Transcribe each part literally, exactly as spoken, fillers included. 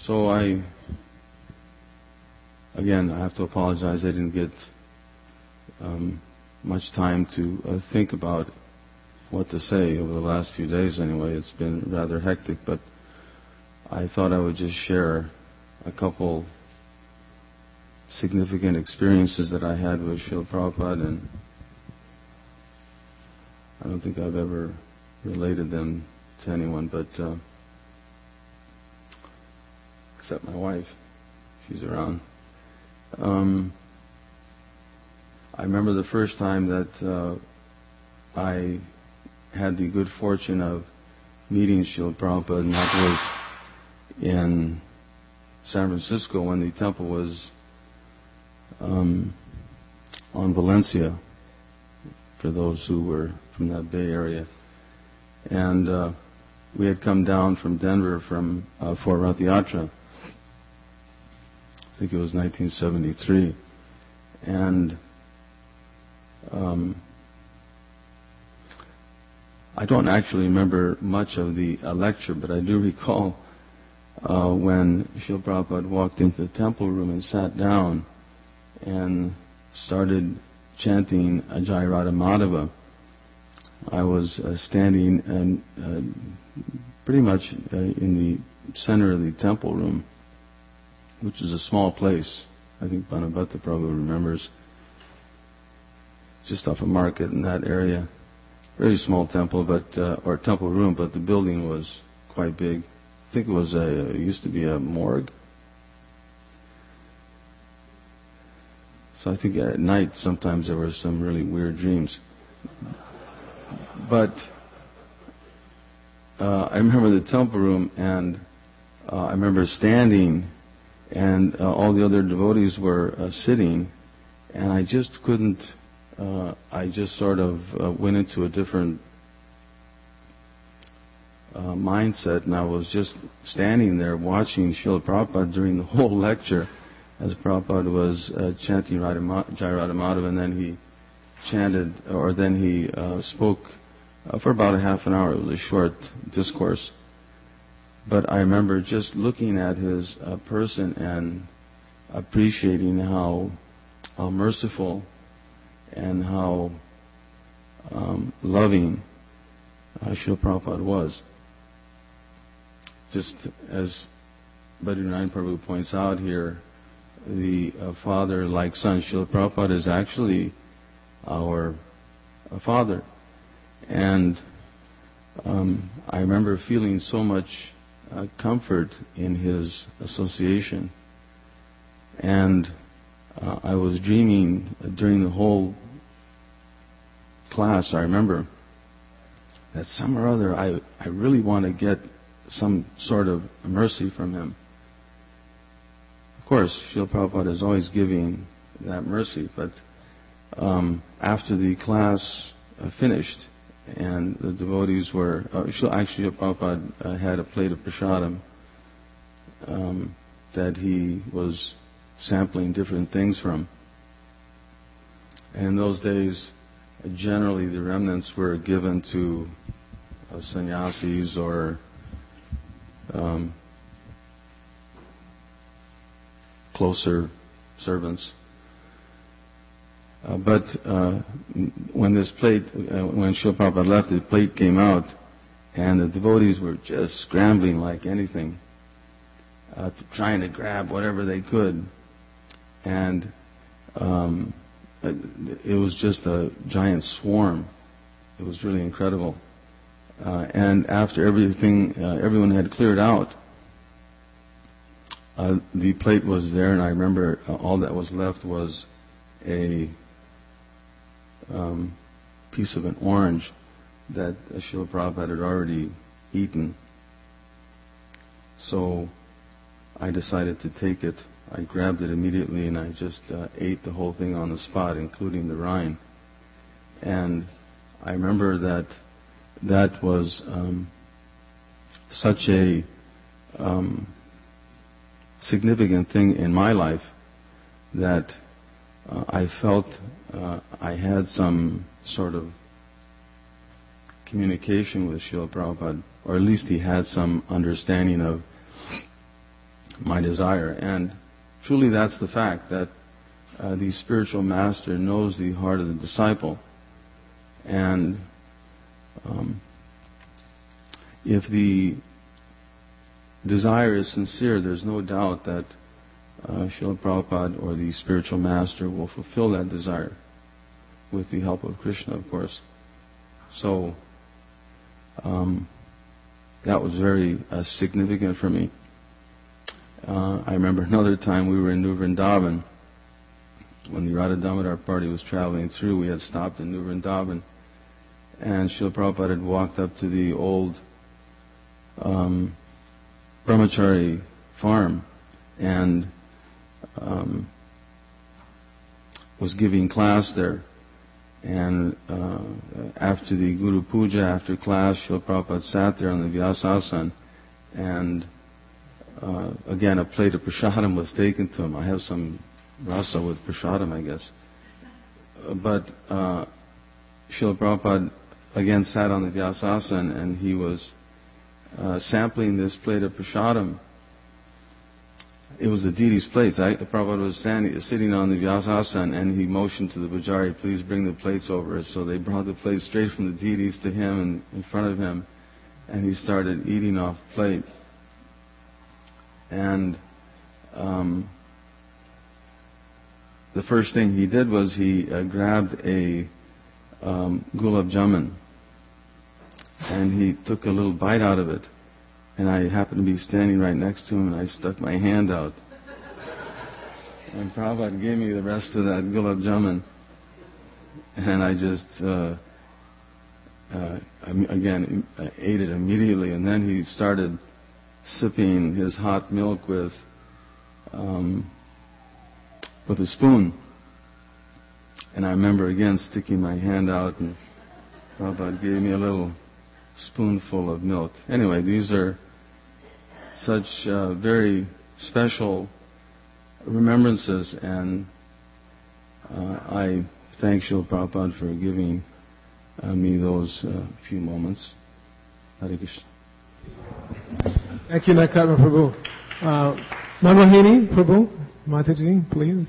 So I, again, I have to apologize. I didn't get um, much time to uh, think about what to say over the last few days anyway. It's been rather hectic, but I thought I would just share a couple significant experiences that I had with Srila Prabhupada, and I don't think I've ever related them to anyone, but uh, except my wife. She's around. Um, I remember the first time that uh, I had the good fortune of meeting Srila Prabhupada, and that was in San Francisco when the temple was um, on Valencia, for those who were from that Bay Area. And uh, we had come down from Denver from uh, for Rath Yatra. I think it was nineteen seventy-three. And um, I don't actually remember much of the uh, lecture, but I do recall uh, when Srila Prabhupada walked into the temple room and sat down and started chanting Jai Radha Madhava. I was uh, standing and, uh, pretty much uh, in the center of the temple room, which is a small place. I think Bhanabhatta probably remembers. Just off a market in that area. Very small temple, but uh, or temple room, but the building was quite big. I think it was a it used to be a morgue. So I think at night sometimes there were some really weird dreams. But uh, I remember the temple room, and uh, I remember standing, and uh, all the other devotees were uh, sitting, and I just couldn't. Uh, I just sort of uh, went into a different uh, mindset, and I was just standing there watching Srila Prabhupada during the whole lecture, as Prabhupada was uh, chanting Jai Radha Madhava, and then he chanted, or then he uh, spoke uh, for about a half an hour. It was a short discourse. But I remember just looking at his uh, person and appreciating how, how merciful and how um, loving uh, Srila Prabhupada was. Just as Bhadranath Prabhu points out here, the uh, father like son, Srila Prabhupada is actually our uh, father. And um, I remember feeling so much uh, comfort in his association. And uh, I was dreaming during the whole class, I remember, that somewhere or other I, I really want to get some sort of mercy from him. Of course, Srila Prabhupada is always giving that mercy, but um, after the class uh, finished and the devotees were, uh, actually Srila Prabhupada uh, had a plate of prasadam um, that he was sampling different things from. And in those days, uh, generally the remnants were given to uh, sannyasis or um, closer servants. Uh, but uh, when this plate, uh, when Srila Prabhupada left, the plate came out, and the devotees were just scrambling like anything, uh, to trying to grab whatever they could. And um, it was just a giant swarm. It was really incredible. Uh, and after everything, uh, everyone had cleared out, uh, the plate was there, and I remember uh, all that was left was a um, piece of an orange that uh, Srila Prabhupada had already eaten. So I decided to take it. I grabbed it immediately, and I just uh, ate the whole thing on the spot, including the rind. And I remember that that was um, such a um, significant thing in my life that uh, I felt uh, I had some sort of communication with Srila Prabhupada, or at least he had some understanding of my desire. And truly that's the fact, that uh, the spiritual master knows the heart of the disciple. And um, if the desire is sincere, there's no doubt that uh, Srila Prabhupada or the spiritual master will fulfill that desire with the help of Krishna, of course. So um, that was very uh, significant for me. Uh, I remember another time we were in New Vrindavan. When the Radha Damodar party was traveling through, we had stopped in New Vrindavan, and Srila Prabhupada had walked up to the old um, brahmachari farm and um, was giving class there. And uh, after the Guru Puja, after class, Srila Prabhupada sat there on the Vyasasana, and uh, again, a plate of prasadam was taken to him. I have some rasa with prasadam, I guess. But uh, Srila Prabhupada again sat on the Vyasasana, and he was uh, sampling this plate of prasadam. It was the deity's plates. I, Prabhupada was standing, sitting on the Vyasasana, and he motioned to the pujari, please bring the plates over. So they brought the plates straight from the deities to him and in front of him, and he started eating off the plate. And um, the first thing he did was he uh, grabbed a um, gulab jamun, and he took a little bite out of it. And I happened to be standing right next to him, and I stuck my hand out. And Prabhupada gave me the rest of that gulab jamun. And I just, uh, uh, again, I ate it immediately. And then he started sipping his hot milk with, um, with a spoon. And I remember again sticking my hand out, and Prabhupada gave me a little spoonful of milk. Anyway, these are such uh, very special remembrances, and uh, I thank Srila Prabhupada for giving uh, me those uh, few moments. Hare Krishna. Thank you, Nakatma Prabhu. Uh, Manohini Prabhu, Mataji, please.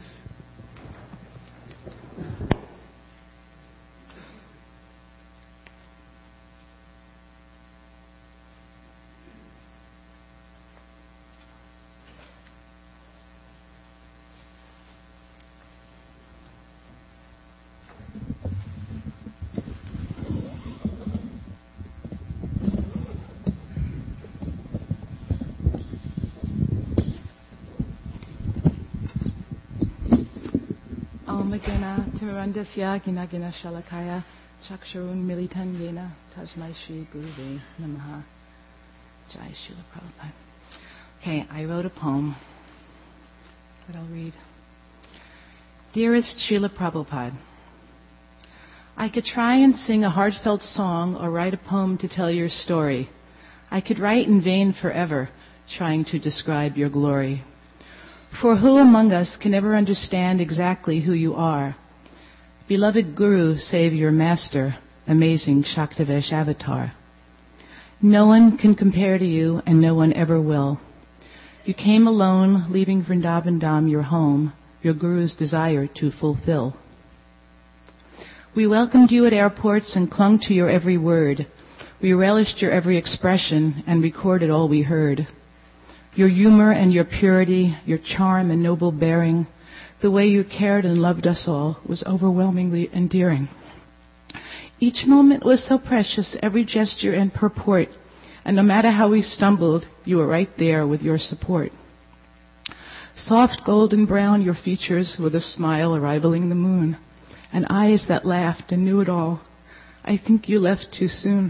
Tirandasya Ginagina Shalakaya Chakshurun Militan Yena Tasmai Shri Guruve Namaha. Jai Srila Prabhupada. Okay, I wrote a poem that I'll read. Dearest Srila Prabhupada, I could try and sing a heartfelt song or write a poem to tell your story. I could write in vain forever, trying to describe your glory. For who among us can ever understand exactly who you are? Beloved Guru, Savior, Master, amazing Shaktivesh Avatar. No one can compare to you, and no one ever will. You came alone, leaving Vrindavan Dham, your home, your Guru's desire to fulfill. We welcomed you at airports and clung to your every word. We relished your every expression and recorded all we heard. Your humor and your purity, your charm and noble bearing, the way you cared and loved us all was overwhelmingly endearing. Each moment was so precious, every gesture and purport, and no matter how we stumbled, you were right there with your support. Soft golden brown your features with a smile rivaling the moon, and eyes that laughed and knew it all. I think you left too soon.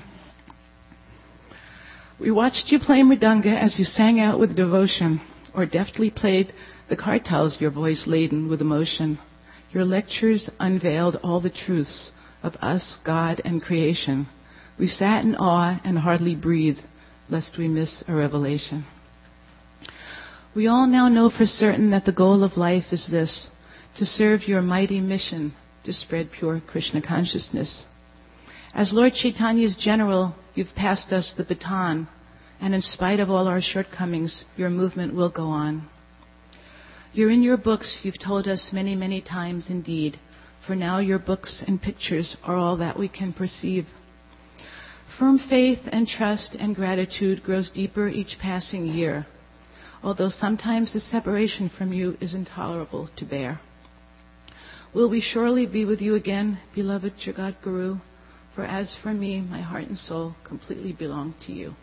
We watched you play mridanga as you sang out with devotion, or deftly played the kartals, your voice laden with emotion. Your lectures unveiled all the truths of us, God, and creation. We sat in awe and hardly breathed, lest we miss a revelation. We all now know for certain that the goal of life is this, to serve your mighty mission, to spread pure Krishna consciousness. As Lord Chaitanya's general, you've passed us the baton and in spite of all our shortcomings, your movement will go on. You're in your books, you've told us many, many times indeed, for now your books and pictures are all that we can perceive. Firm faith and trust and gratitude grows deeper each passing year, although sometimes the separation from you is intolerable to bear. Will we surely be with you again, beloved Jagat Guru? For as for me, my heart and soul completely belong to you.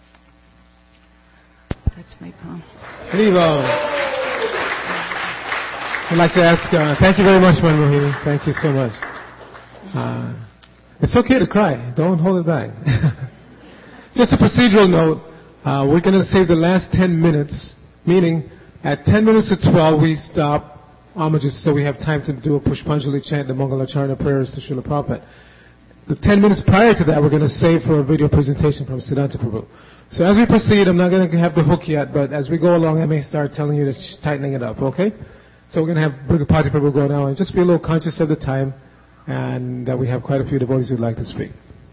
That's my poem. Haribo. I'd like to ask, uh, thank you very much, Manmohini. Thank you so much. Uh, it's okay to cry. Don't hold it back. Just a procedural note. Uh, we're going to save the last ten minutes, meaning at ten minutes to twelve, we stop homages so we have time to do a Pushpanjali chant, the Mangalacharna prayers to Srila Prabhupada. The ten minutes prior to that, we're going to save for a video presentation from Siddhanta Prabhu. So as we proceed, I'm not going to have the hook yet, but as we go along, I may start telling you to sh- tightening it up, okay? So we're going to have Brigapati Prabhu go now and just be a little conscious of the time and that we have quite a few devotees who'd like to speak.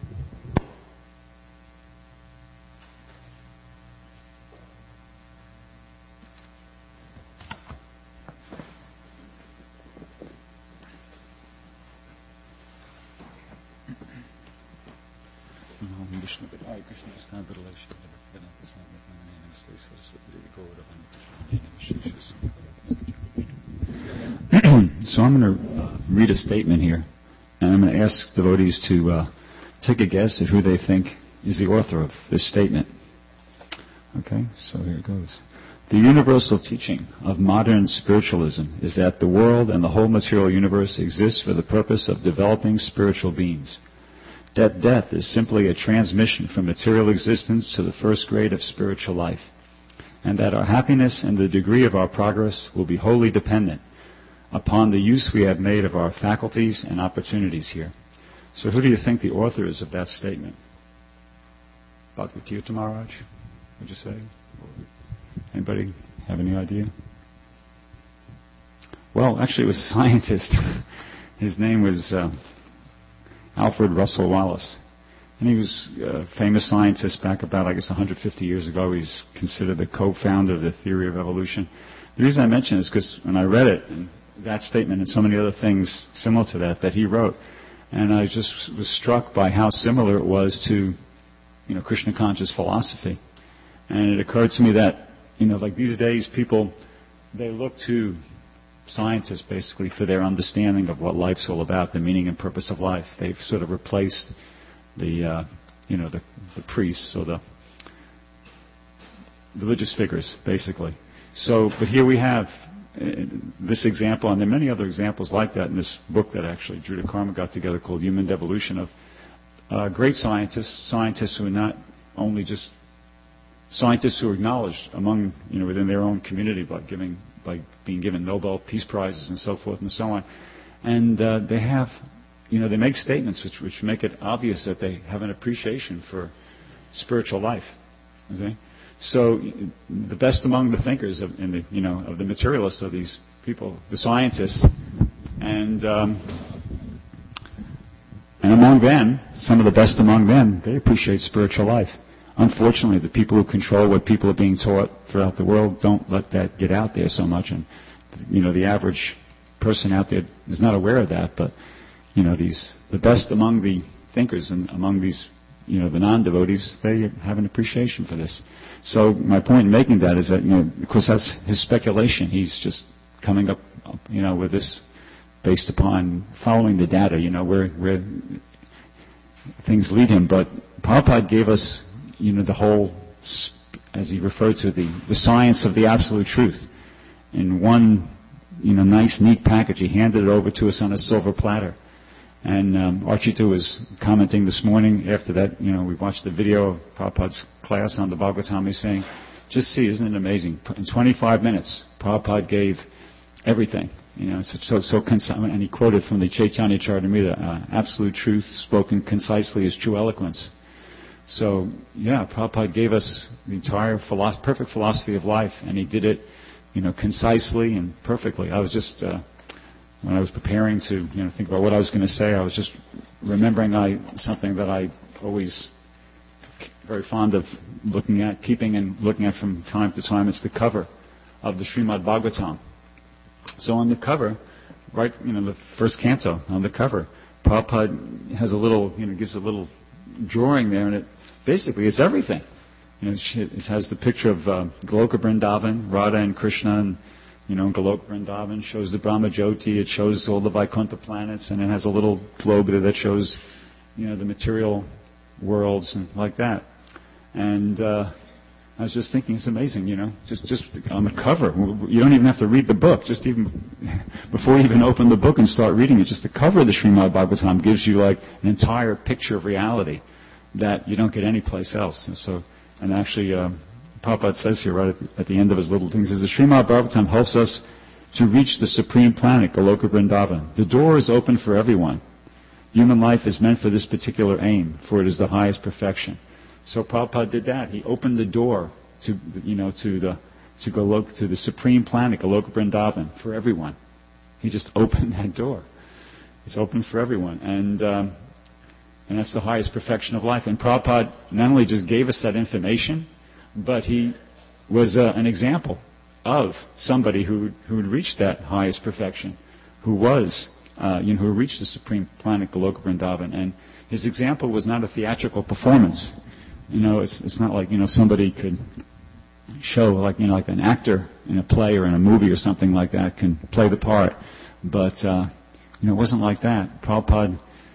So I'm going to read a statement here, and I'm going to ask devotees to uh, take a guess at who they think is the author of this statement. Okay, so here it goes. The universal teaching of modern spiritualism is that the world and the whole material universe exists for the purpose of developing spiritual beings. That death is simply a transmission from material existence to the first grade of spiritual life, and that our happiness and the degree of our progress will be wholly dependent upon the use we have made of our faculties and opportunities here. So who do you think the author is of that statement? Bhakti Maharaj, would you say? Anybody have any idea? Well, actually it was a scientist. His name was uh, Alfred Russel Wallace. And he was a famous scientist back about, I guess, one hundred fifty years ago. He's considered the co-founder of the theory of evolution. The reason I mention it is because when I read it, and that statement and so many other things similar to that that he wrote, and I just was struck by how similar it was to, you know, Krishna conscious philosophy. And it occurred to me that, you know, like these days people, they look to scientists basically for their understanding of what life's all about, the meaning and purpose of life. They've sort of replaced the, uh, you know, the, the priests or the religious figures, basically. So, but here we have uh, this example, and there are many other examples like that in this book that actually Drew Karma got together called Human Devolution, of uh, great scientists, scientists who are not only just scientists who are acknowledged among, you know, within their own community by giving, by being given Nobel Peace Prizes and so forth and so on, and uh, they have, you know, they make statements which which make it obvious that they have an appreciation for spiritual life. Okay? So the best among the thinkers of, in the, you know, of the materialists are these people, the scientists, and um, and among them, some of the best among them, they appreciate spiritual life. Unfortunately, the people who control what people are being taught throughout the world don't let that get out there so much, and you know, the average person out there is not aware of that. But you know, these the best among the thinkers and among these, you know, the non-devotees, they have an appreciation for this. So my point in making that is that, you know, of course that's his speculation. He's just coming up, you know, with this based upon following the data, you know, where where things lead him. But Prabhupada gave us, you know, the whole, as he referred to, the, the science of the absolute truth in one, you know, nice, neat package. He handed it over to us on a silver platter. And um, Archita was commenting this morning after that, you know, we watched the video of Prabhupada's class on the Bhagavatam. He's saying, just see, isn't it amazing? In twenty-five minutes, Prabhupada gave everything. You know, it's so, so concise. And he quoted from the Chaitanya Charitamrita, uh, absolute truth spoken concisely is true eloquence. So, yeah, Prabhupada gave us the entire philosophy, perfect philosophy of life, and he did it, you know, concisely and perfectly. I was just... Uh, When I was preparing to, you know, think about what I was going to say, I was just remembering I, something that I always very fond of looking at, keeping and looking at from time to time. It's the cover of the Srimad Bhagavatam. So on the cover, right, you know, the first canto on the cover, Prabhupada has a little, you know, gives a little drawing there, and it basically it's everything. You know, it has the picture of uh, Goloka Vrindavan, Radha and Krishna, and you know, Goloka Vrindavan shows the Brahma Jyoti. It shows all the Vaikuntha planets, and it has a little globe there that shows, you know, the material worlds and like that. And uh, I was just thinking, it's amazing, you know, just just on the cover. You don't even have to read the book. Just even before you even open the book and start reading it, just the cover of the Srimad Bhagavatam gives you like an entire picture of reality that you don't get anyplace else. And so, and actually, uh, Prabhupada says here right at the, at the end of his little thing, says the Srimad Bhagavatam helps us to reach the supreme planet, Goloka Vrindavan. The door is open for everyone. Human life is meant for this particular aim, for it is the highest perfection. So Prabhupada did that. He opened the door to, you know, to the to Goloka, to the supreme planet, Goloka Vrindavan, for everyone. He just opened that door. It's open for everyone, and um, and that's the highest perfection of life. And Prabhupada not only just gave us that information, but he was uh, an example of somebody who who had reached that highest perfection, who was. Uh, you know, who reached the supreme planet, Goloka Vrindavan, and his example was not a theatrical performance. You know, it's it's not like, you know, somebody could show, like, you know, like an actor in a play or in a movie or something like that can play the part, but uh, you know, it wasn't like that. Prabhupada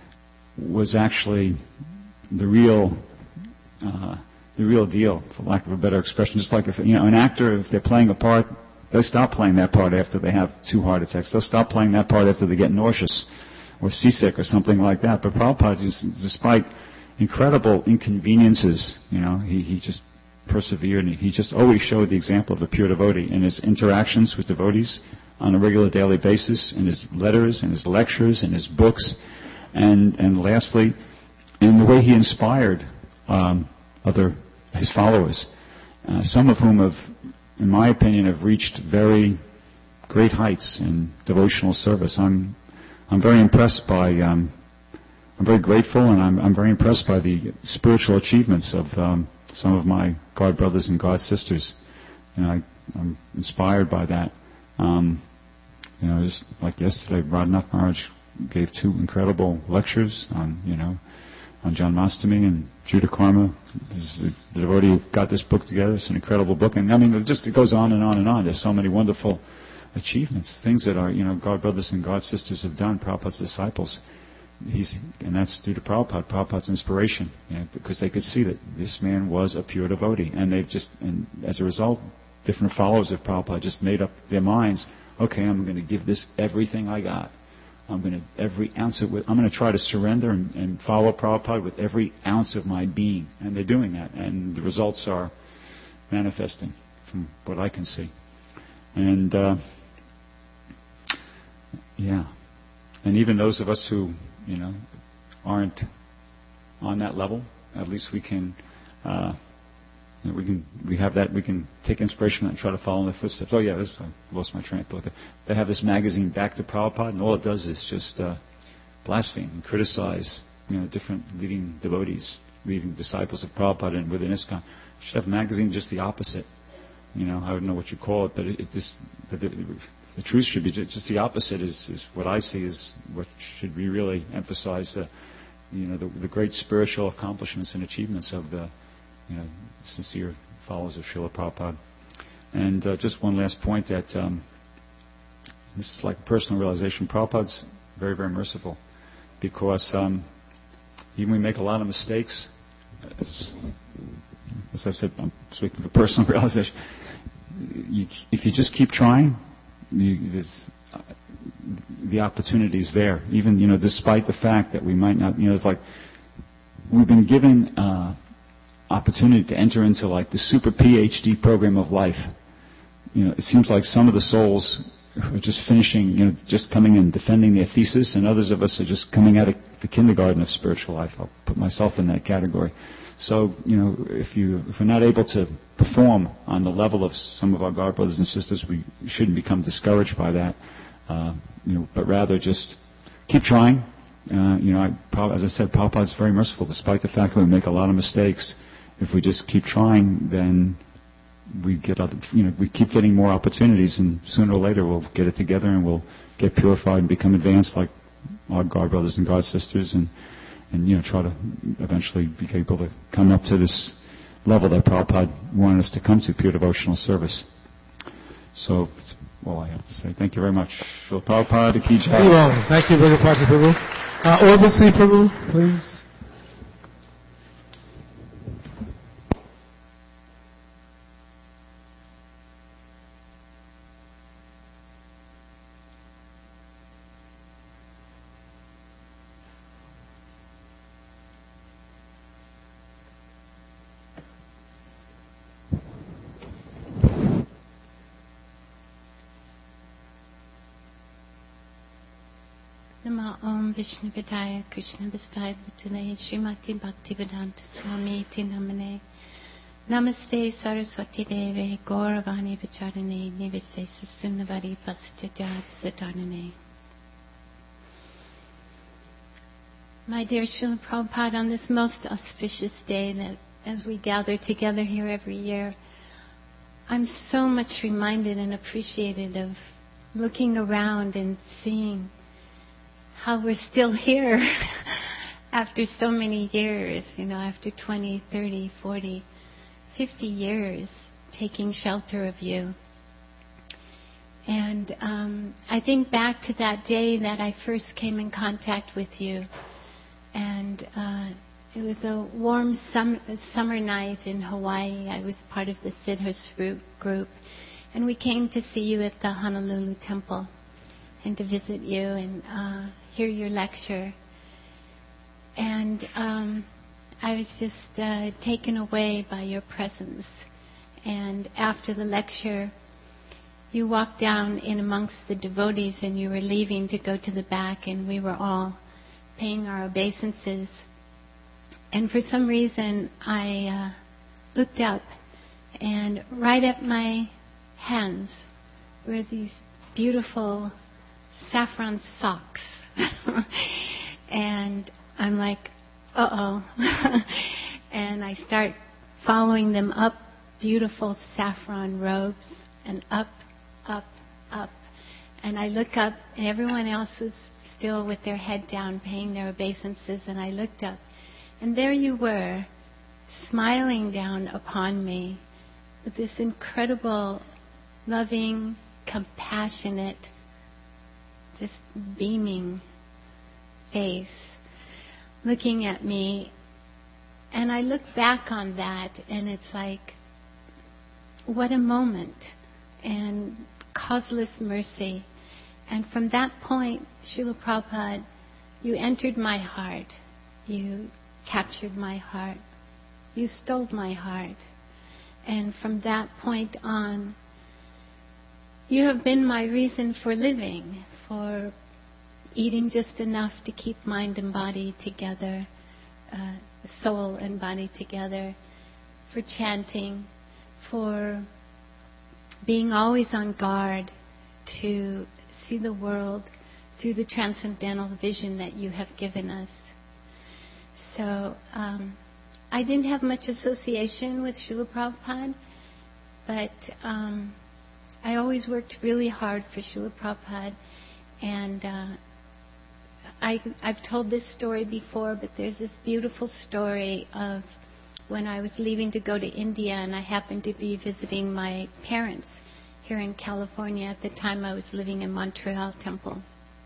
was actually the real uh, the real deal, for lack of a better expression. Just like if, you know, an actor, if they're playing a part, they stop playing that part after they have two heart attacks. They'll stop playing that part after they get nauseous or seasick or something like that. But Prabhupada, just, despite incredible inconveniences, you know, he, he just persevered, and he just always showed the example of a pure devotee in his interactions with devotees on a regular daily basis, in his letters, in his lectures, in his books, and and lastly, in the way he inspired um, other his followers, uh, some of whom have, in my opinion, have reached very great heights in devotional service. I'm I'm very impressed by, um, I'm very grateful, and I'm, I'm very impressed by the spiritual achievements of um, some of my God brothers and God sisters. You know, I, I'm inspired by that. Um, you know, just like yesterday, Radhanath Maharaj gave two incredible lectures on, you know, on Janmashtami and Judah Karma. This is the devotee who got this book together. It's an incredible book. And I mean, it just it goes on and on and on. There's so many wonderful achievements, things that our, you know, God brothers and God sisters have done, Prabhupada's disciples. He's, and that's due to Prabhupada, Prabhupada's inspiration, you know, because they could see that this man was a pure devotee. And they've just, and as a result, different followers of Prabhupada just made up their minds, okay, I'm going to give this everything I got. I'm going to, every ounce of it, I'm going to try to surrender and, and follow Prabhupada with every ounce of my being. And they're doing that. And the results are manifesting from what I can see. And, uh, yeah. And even those of us who, you know, aren't on that level, at least we can, uh, you know, we can, we have that, we can take inspiration and try to follow in their footsteps. Oh yeah, this, I lost my train of thought. They have this magazine, Back to Prabhupada, and all it does is just uh, blaspheme and criticize, you know, different leading devotees, leading disciples of Prabhupada and within ISKCON. You should have a magazine just the opposite. You know, I don't know what you call it, but it, it just, the, the, the truth should be just, just the opposite. Is, is what I see is what should be really emphasized. The, you know, the, the great spiritual accomplishments and achievements of the, you know, sincere followers of Srila Prabhupada. And uh, just one last point that um, this is like a personal realization. Prabhupada's very, very merciful, because um, even we make a lot of mistakes. As, as I said, I'm speaking of a personal realization. You, if you just keep trying, you, there's, uh, the opportunity is there. Even, you know, despite the fact that we might not, you know, it's like we've been given uh, opportunity to enter into like the super P H D program of life. You know, it seems like some of the souls are just finishing, you know, just coming and defending their thesis, and others of us are just coming out of the kindergarten of spiritual life. I'll put myself in that category. So, you know, if you if we're not able to perform on the level of some of our God brothers and sisters, we shouldn't become discouraged by that. Uh, you know, but rather just keep trying. Uh, you know, I, as I said, Prabhupada is very merciful, despite the fact that we make a lot of mistakes. if we just keep trying, then we get other, you know, we keep getting more opportunities, and sooner or later we'll get it together and we'll get purified and become advanced like our God brothers and God sisters, and and you know try to eventually be able to come up to this level that Prabhupada wanted us to come to, pure devotional service. So that's all I have to say. Thank you very much. Srila Prabhupada ki jai. Thank you very much, Prabhu. Uh, Orvasi Prabhu, please. Nama Om Vishnu Vidaya Krishna Vistaya Bhutale Srimati Bhaktivedanta Swami Iti Namane Namaste Saraswati Deve Gauravani Vicharane Nivise Sunavari Vastajad Sadanane. My dear Srila Prabhupada, on this most auspicious day that as we gather together here every year, I'm so much reminded and appreciated of looking around and seeing how we're still here after so many years, you know, after twenty, thirty, forty, fifty years taking shelter of you. And um, I think back to that day that I first came in contact with you. And uh, it was a warm sum- summer night in Hawaii. I was part of the Siddharth group. And we came to see you at the Honolulu Temple and to visit you and uh, hear your lecture. And um, I was just uh, taken away by your presence. And after the lecture, you walked down in amongst the devotees and you were leaving to go to the back, and we were all paying our obeisances. And for some reason, I uh, looked up, and right at my hands were these beautiful saffron socks. And I'm like, uh-oh. And I start following them up, beautiful saffron robes, and up, up, up. And I look up, and everyone else was still with their head down, paying their obeisances, and I looked up. And there you were, smiling down upon me with this incredible, loving, compassionate, just beaming face, looking at me. And I look back on that, and it's like, what a moment, and causeless mercy. And from that point, Srila Prabhupada, you entered my heart. You captured my heart. You stole my heart. And from that point on, you have been my reason for living, for eating just enough to keep mind and body together, uh, soul and body together, for chanting, for being always on guard to see the world through the transcendental vision that you have given us. So um, I didn't have much association with Srila Prabhupada, but um, I always worked really hard for Srila Prabhupada. And uh, I, I've told this story before, but there's this beautiful story of when I was leaving to go to India, and I happened to be visiting my parents here in California. At the time I was living in Montreal Temple.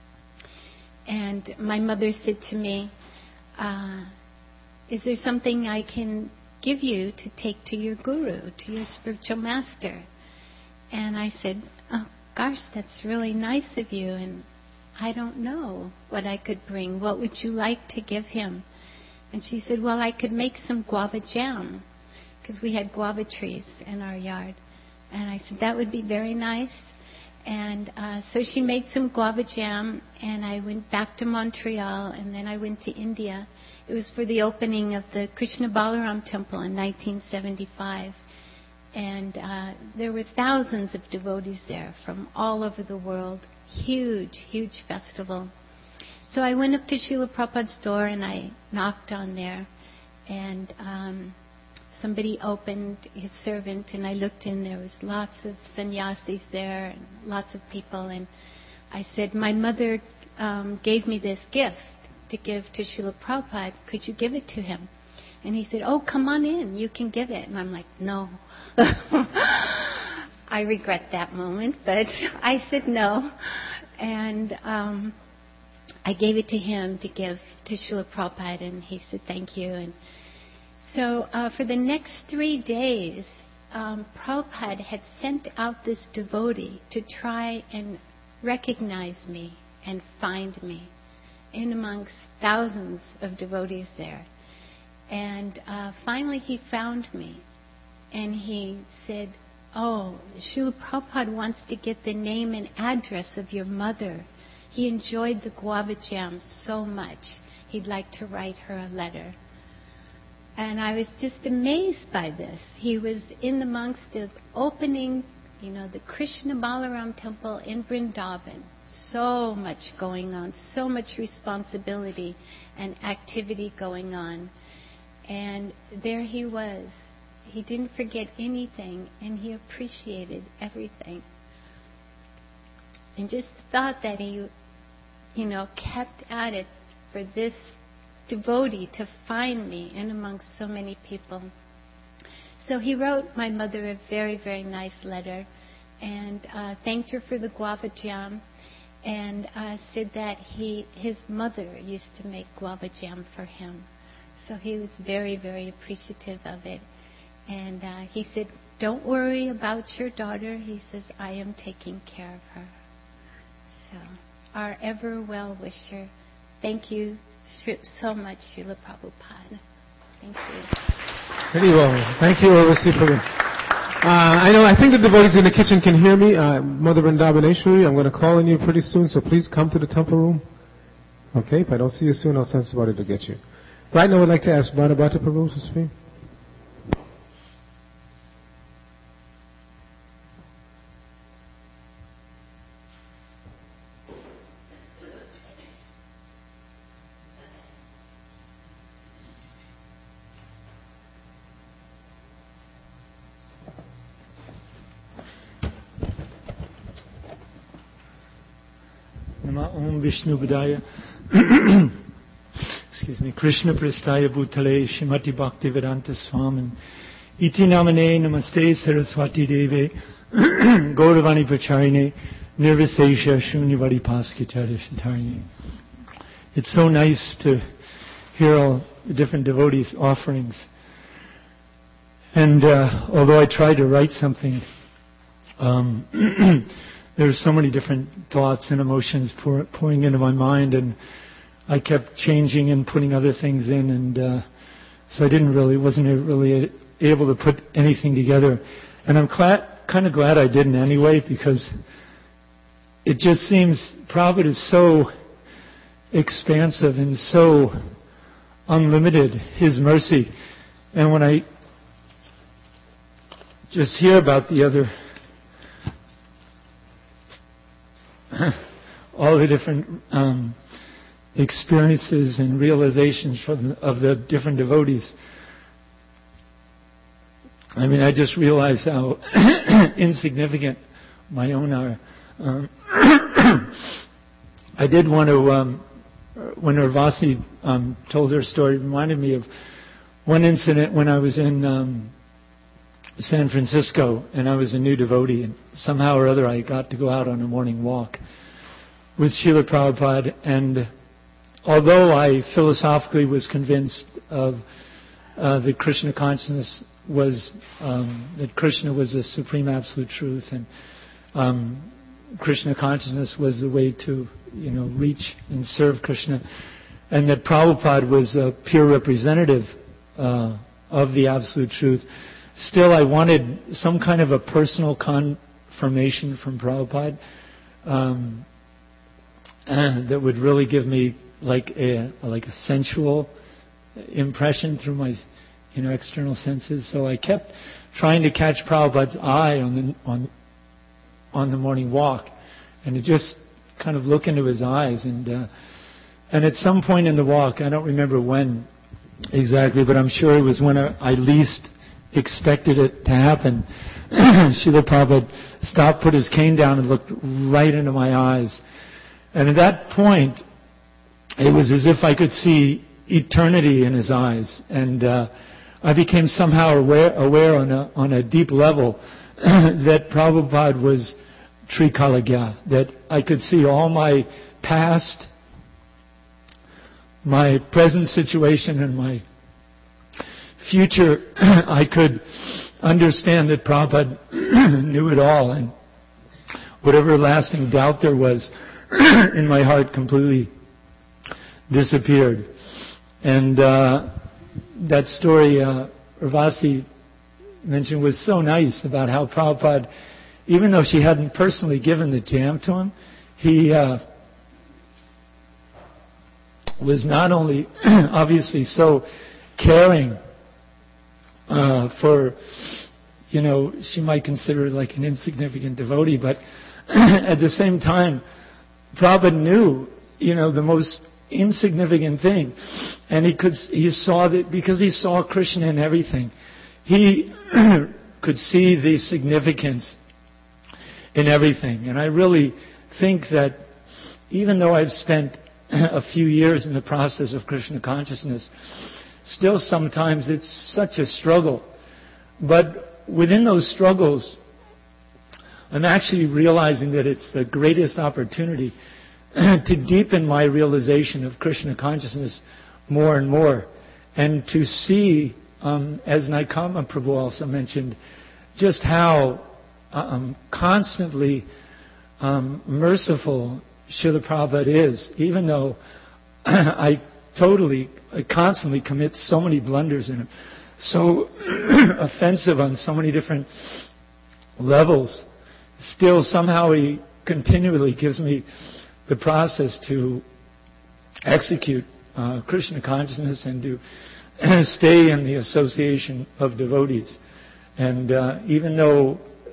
And my mother said to me, uh, is there something I can give you to take to your guru, to your spiritual master? And I said, oh gosh, that's really nice of you, and I don't know what I could bring. What would you like to give him? And she said, well, I could make some guava jam, because we had guava trees in our yard. And I said, that would be very nice. And uh, so she made some guava jam, and I went back to Montreal, and then I went to India. It was for the opening of the Krishna Balaram Temple in nineteen seventy-five. And uh, there were thousands of devotees there from all over the world. Huge, huge festival. So I went up to Srila Prabhupada's door and I knocked on there and um, somebody opened, his servant, and I looked in. There was lots of sannyasis there, and lots of people. And I said, my mother um, gave me this gift to give to Srila Prabhupada. Could you give it to him? And he said, oh, come on in. You can give it. And I'm like, no. I regret that moment, but I said no. And um, I gave it to him to give to Srila Prabhupada, and he said thank you. And so uh, for the next three days, um, Prabhupada had sent out this devotee to try and recognize me and find me in amongst thousands of devotees there. And uh, finally he found me, and he said, oh, Srila Prabhupada wants to get the name and address of your mother. He enjoyed the guava jam so much, he'd like to write her a letter. And I was just amazed by this. He was in the amongst of opening, you know, the Krishna Balaram temple in Vrindavan. So much going on, so much responsibility and activity going on. And there he was. He didn't forget anything, and he appreciated everything. And just the thought that he, you know, kept at it for this devotee to find me in amongst so many people. So he wrote my mother a very, very nice letter and uh, thanked her for the guava jam, and uh, said that he, his mother used to make guava jam for him. So he was very, very appreciative of it. And uh, he said, don't worry about your daughter. He says, I am taking care of her. So, our ever well-wisher, thank you so much, Srila Prabhupada. Thank you. Very well. Thank you, Urvashi, for the... Uh, I know, I think the devotees in the kitchen can hear me. Uh, Mother Vrindavaneshwari, I'm going to call on you pretty soon, so please come to the temple room. Okay, if I don't see you soon, I'll send somebody to get you. Right now, I'd like to ask Bhadabhata Prabhu to speak. Om Vishnu Padaya, excuse me, Krishna Prastaya Bhutale, Shrimati Bhakti Vedanta Swamin, Iti Namane Namaste Saraswati Deve, Gauravani Pracharine, Nirvisesha Shunyavadi Paskacharya Shatarine. It's so nice to hear all the different devotees' offerings. And uh, although I tried to write something, um, there's so many different thoughts and emotions pour, pouring into my mind, and I kept changing and putting other things in, and uh, so I didn't really, wasn't really able to put anything together. And I'm glad, kind of glad I didn't anyway, because it just seems Prabhupada is so expansive and so unlimited, His mercy. And when I just hear about the other all the different um, experiences and realizations from, of the different devotees. I mean, I just realized how insignificant my own are. Um, I did want to, um, when Urvashi um, told her story, it reminded me of one incident when I was in um, San Francisco, and I was a new devotee, and somehow or other I got to go out on a morning walk with Srila Prabhupada, and although I philosophically was convinced of uh, that Krishna consciousness was, um, that Krishna was the supreme absolute truth, and um, Krishna consciousness was the way to, you know, reach and serve Krishna, and that Prabhupada was a pure representative uh, of the absolute truth, still I wanted some kind of a personal confirmation from Prabhupada um, that would really give me like a like a sensual impression through my, you know, external senses. So I kept trying to catch Prabhupada's eye on the on on the morning walk, and to just kind of look into his eyes. And uh, and at some point in the walk, I don't remember when exactly, but I'm sure it was when I, I least expected it to happen, Srila Prabhupada stopped, put his cane down, and looked right into my eyes. And at that point, it was as if I could see eternity in his eyes. And uh, I became somehow aware, aware on, a, on a deep level that Prabhupada was Trikalagya, that I could see all my past, my present situation, and my future. I could understand that Prabhupada knew it all, and whatever lasting doubt there was in my heart completely disappeared. And uh, that story uh, Ravasi mentioned was so nice about how Prabhupada, even though she hadn't personally given the jam to him, he uh, was not only obviously so caring uh, for, you know, she might consider it like an insignificant devotee, but at the same time, Prabhupada knew, you know, the most insignificant thing, and he could, he saw that because he saw Krishna in everything, he could see the significance in everything. And I really think that even though I've spent a few years in the process of Krishna consciousness, still sometimes it's such a struggle. But within those struggles, I'm actually realizing that it's the greatest opportunity to deepen my realization of Krishna consciousness more and more, and to see, um, as Naikama Prabhu also mentioned, just how um, constantly um, merciful Srila Prabhupada is, even though I totally, I constantly commit so many blunders and am so offensive on so many different levels. Still, somehow he continually gives me the process to execute uh, Krishna consciousness and to stay in the association of devotees. And uh, even though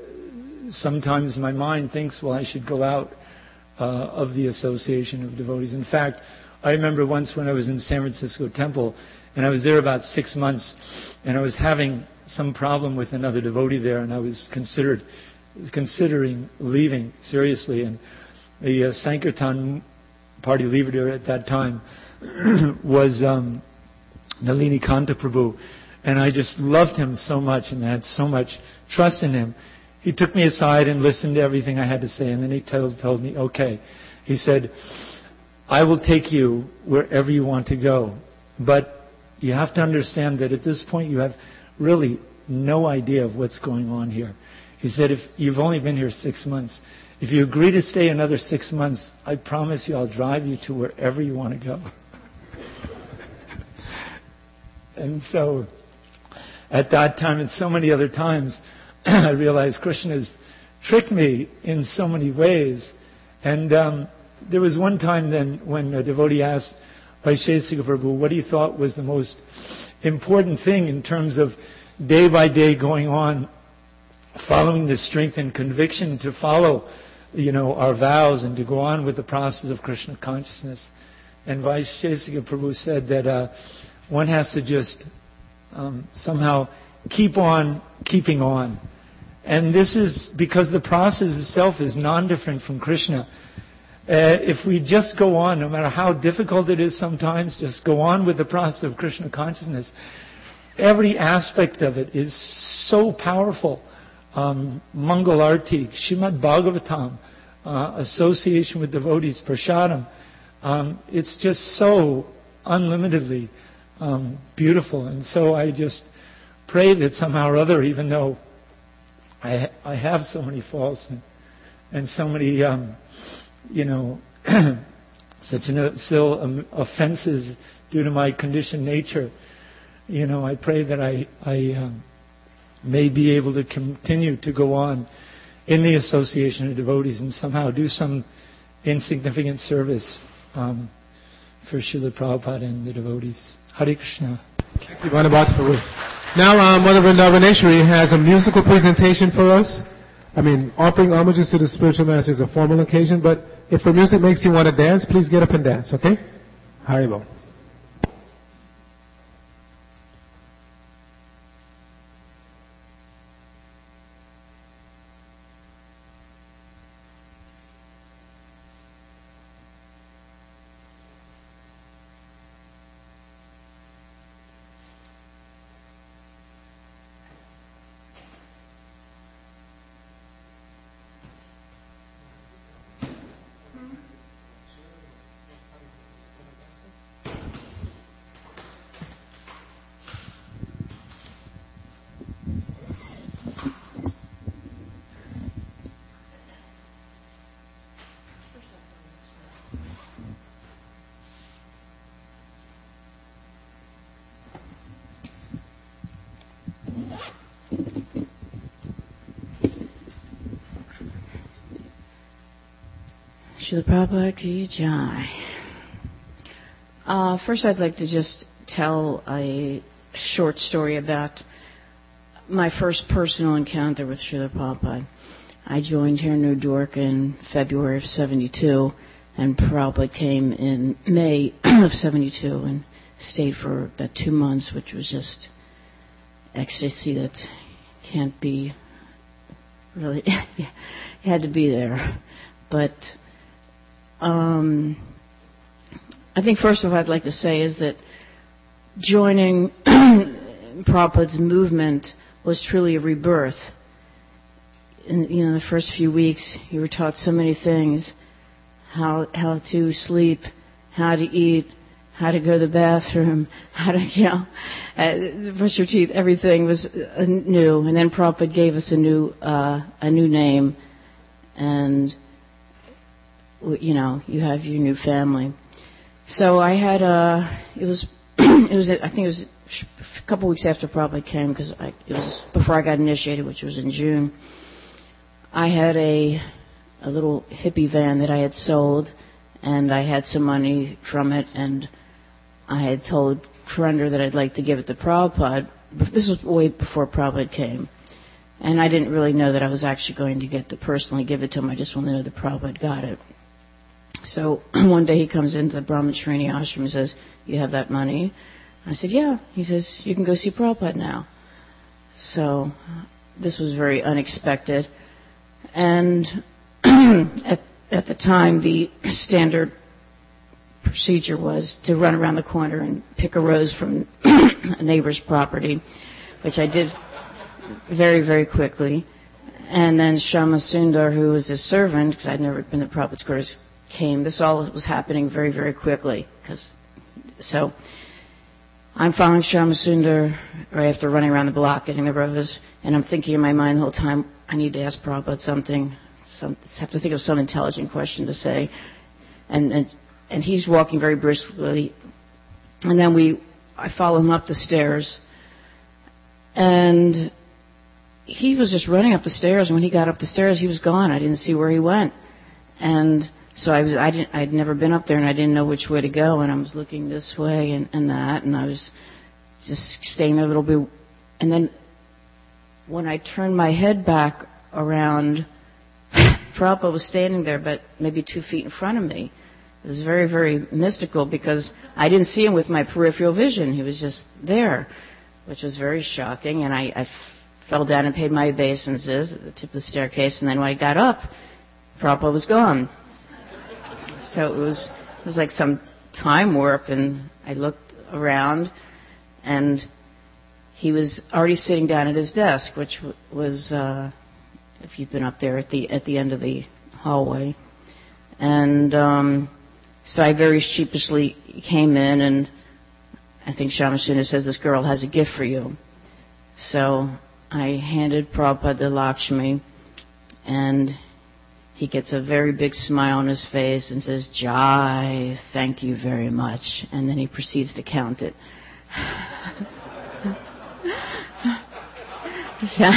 sometimes my mind thinks, well, I should go out uh, of the association of devotees. In fact, I remember once when I was in San Francisco Temple, and I was there about six months, and I was having some problem with another devotee there, and I was considered considering leaving seriously. And the uh, Sankirtan party leader at that time was um, Nalini Kanta Prabhu, and I just loved him so much and had so much trust in him. He took me aside and listened to everything I had to say, and then he told, told me, okay. He said, I will take you wherever you want to go, but you have to understand that at this point you have really no idea of what's going on here. He said, if you've only been here six months, if you agree to stay another six months, I promise you I'll drive you to wherever you want to go. And so, at that time and so many other times, I realized Krishna has tricked me in so many ways. And um, there was one time then when a devotee asked Vaishesika Prabhu what he thought was the most important thing in terms of day by day going on, following the strength and conviction to follow, you know, our vows and to go on with the process of Krishna consciousness. And Vaishesika Prabhu said that uh, one has to just um, somehow keep on keeping on. And this is because the process itself is non-different from Krishna. Uh, if we just go on, no matter how difficult it is sometimes, just go on with the process of Krishna consciousness, every aspect of it is so powerful. Um, Mangal Arti, Srimad Bhagavatam, uh, association with devotees, Prasadam. Um, it's just so unlimitedly um, beautiful. And so I just pray that somehow or other, even though I, I have so many faults and, and so many, um, you know, such an, still um, offenses due to my conditioned nature, you know, I pray that I, I um, may be able to continue to go on in the association of devotees and somehow do some insignificant service um, for Srila Prabhupada and the devotees. Hare Krishna. Thank you, Now, um, Mother Vrindavaneshwari has a musical presentation for us. I mean, offering homages to the spiritual master is a formal occasion, but if the music makes you want to dance, please get up and dance, okay? Haribo. Srila Prabhupada Ki Jai. Uh, first, I'd like to just tell a short story about my first personal encounter with Srila Prabhupada. I joined here in New York in February of seventy-two, and Prabhupada came in May of seventy-two and stayed for about two months, which was just ecstasy that can't be really, you had to be there. But um, I think first of all I'd like to say is that joining Prabhupada's movement was truly a rebirth. In you know, the first few weeks, you were taught so many things: how how to sleep, how to eat, how to go to the bathroom, how to you know uh, brush your teeth. Everything was uh, new. And then Prabhupada gave us a new uh, a new name, and you know you have your new family. So I had a. It was it was I think it was a couple weeks after Prabhupada came, because it was before I got initiated, which was in June. I had a a little hippie van that I had sold, and I had some money from it, and I had told Kurender that I'd like to give it to Prabhupada. But this was way before Prabhupada came, and I didn't really know that I was actually going to get to personally give it to him. I just wanted to know that Prabhupada got it. So one day he comes into the Brahmacharya ashram and says, "You have that money?" I said, "Yeah." He says, "You can go see Prabhupada now." So this was very unexpected. And at, at the time, the standard procedure was to run around the corner and pick a rose from a neighbor's property, which I did very, very quickly. And then Shama Sundar, who was his servant, because I'd never been to Prabhupada's quarters, came. This all was happening very, very quickly. Cause, so I'm following Shama Sundar right after running around the block getting the rose, and I'm thinking in my mind the whole time, I need to ask Prabhupada something. Some, have to think of some intelligent question to say. And, and and he's walking very briskly. And then we, I follow him up the stairs. And he was just running up the stairs. And when he got up the stairs, he was gone. I didn't see where he went. And so I was, I didn't, I'd never been up there, and I didn't know which way to go. And I was looking this way and, and that, and I was just staying there a little bit. And then when I turned my head back around, Prabhupada was standing there, but maybe two feet in front of me. It was very, very mystical, because I didn't see him with my peripheral vision. He was just there, which was very shocking. And I, I f- fell down and paid my obeisances at the tip of the staircase. And then when I got up, Prabhupada was gone. So it was it was like some time warp. And I looked around, and he was already sitting down at his desk, which w- was, uh, if you've been up there, at the at the end of the hallway. And um, so I very sheepishly came in, and I think Shama Sundar says, "This girl has a gift for you." So I handed Prabhupada the Lakshmi, and he gets a very big smile on his face and says, "Jai, thank you very much." And then he proceeds to count it. so,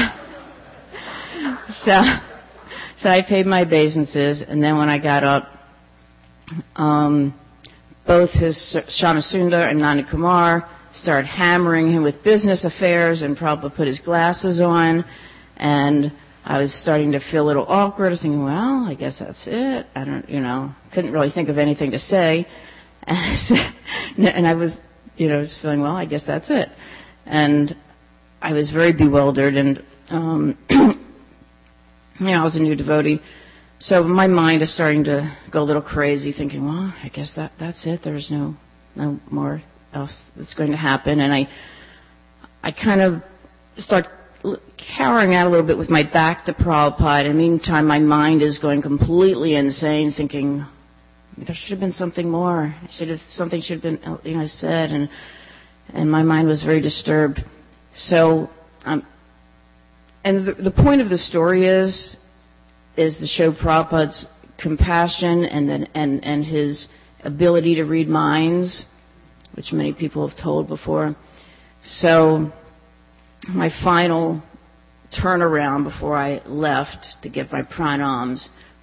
so, so I paid my obeisances, and then when I got up, um, both his Shama Sundar and Nanda Kumar started hammering him with business affairs, and Prabhupada put his glasses on, and I was starting to feel a little awkward, thinking, well, I guess that's it. I don't, you know, couldn't really think of anything to say. And I was, you know, just feeling, well, I guess that's it. And I was very bewildered, and, um, you know, I was a new devotee. So my mind is starting to go a little crazy, thinking, well, I guess that that's it. There's no no more else that's going to happen. And I I kind of start cowering out a little bit with my back to Prabhupada. In the meantime, my mind is going completely insane, thinking there should have been something more. I should have something should have been, you know, said, and and my mind was very disturbed. So, um, and the, the point of the story is is to show Prabhupada's compassion and then and and his ability to read minds, which many people have told before. So, my final turnaround before I left to give my pranams,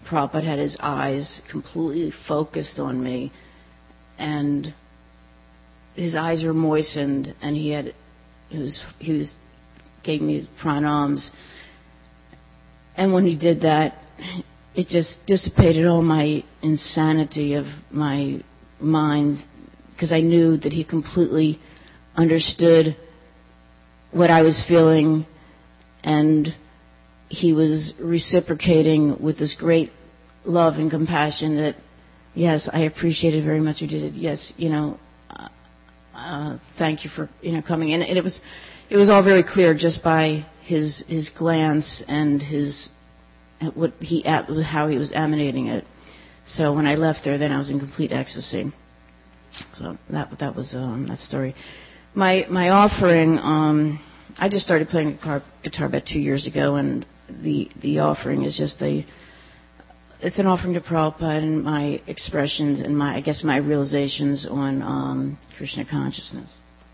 Prabhupada had his eyes completely focused on me, and his eyes were moistened, and he had, he was, he was, gave me pranams. And when he did that, it just dissipated all my insanity of my mind, because I knew that he completely understood what I was feeling, and he was reciprocating with this great love and compassion that, yes, I appreciated very much you did. Yes, you know, uh, uh, thank you for, you know, coming in. And it was, it was all very clear just by his his glance and his what he how he was emanating it. So when I left there, then I was in complete ecstasy. So that that was um, that story. My my offering. Um, I just started playing guitar, guitar about two years ago, and the the offering is just a. It's an offering to Prabhupada and my expressions and my, I guess, my realizations on um, Krishna consciousness.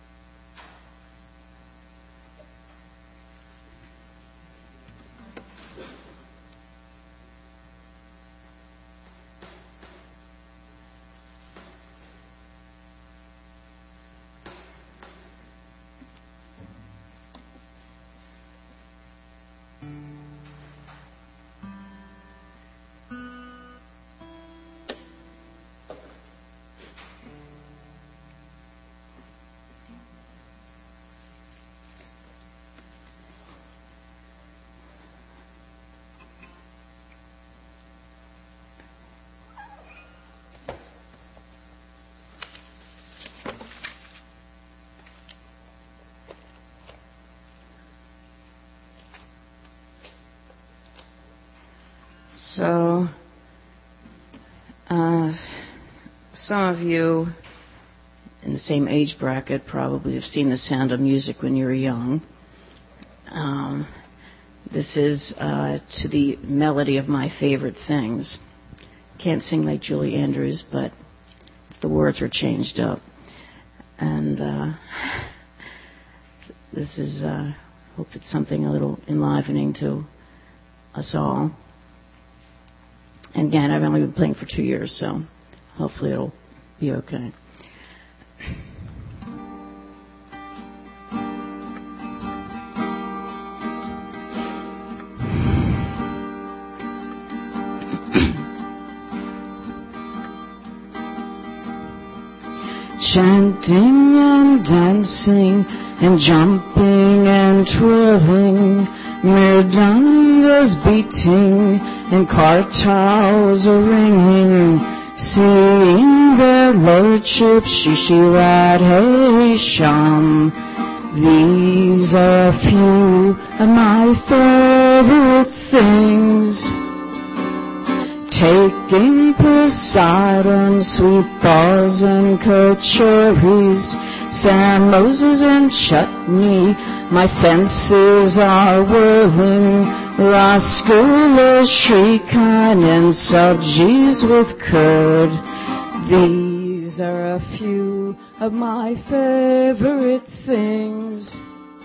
So, uh, some of you in the same age bracket probably have seen The Sound of Music when you were young. Um, this is uh, to the melody of My Favorite Things. Can't sing like Julie Andrews, but the words were changed up. And uh, this is, uh, hope it's something a little enlivening to us all. And again, I've only been playing for two years, so hopefully it'll be okay. Chanting and dancing and jumping and twirling, mridangas beating and kartals are ringing, seeing their lordship Shishi Radhe Shyam. These are a few of my favorite things. Taking prasadam, sweet balls and kachoris, Sam Moses and chutney, my senses are whirling. Rasgulla, Shrikant and sabjis with curd. These are a few of my favorite things.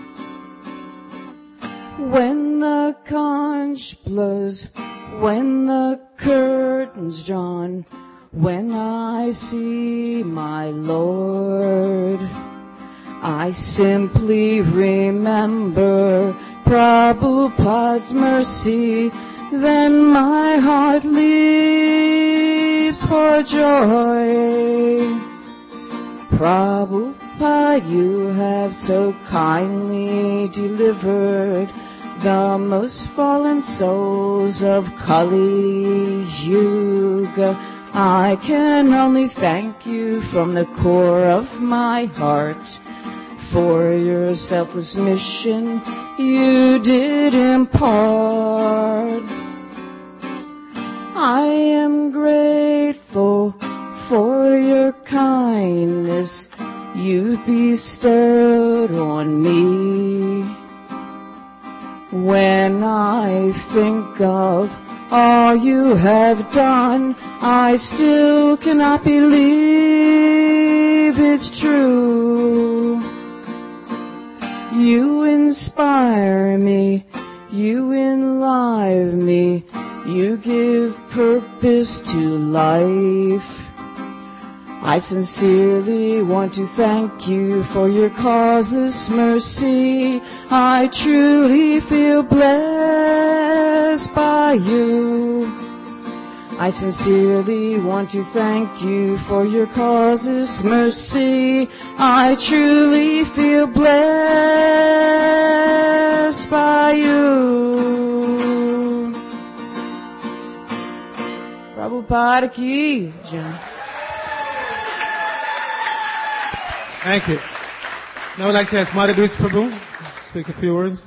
When the conch blows, when the curtain's drawn, when I see my Lord, I simply remember Prabhupada's mercy, then my heart leaps for joy. Prabhupada, you have so kindly delivered the most fallen souls of Kali Yuga. I can only thank you from the core of my heart for your selfless mission you did impart. I am grateful for your kindness you bestowed on me. When I think of all you have done, I still cannot believe it's true. You inspire me, you enliven me, You give purpose to life. I sincerely want to thank you for your causeless mercy. I truly feel blessed by you. I sincerely want to thank you for your causeless mercy. I truly feel blessed by you. Prabhupada ki jai. Thank you. Now I'd like to ask Madhudis Prabhu to speak a few words.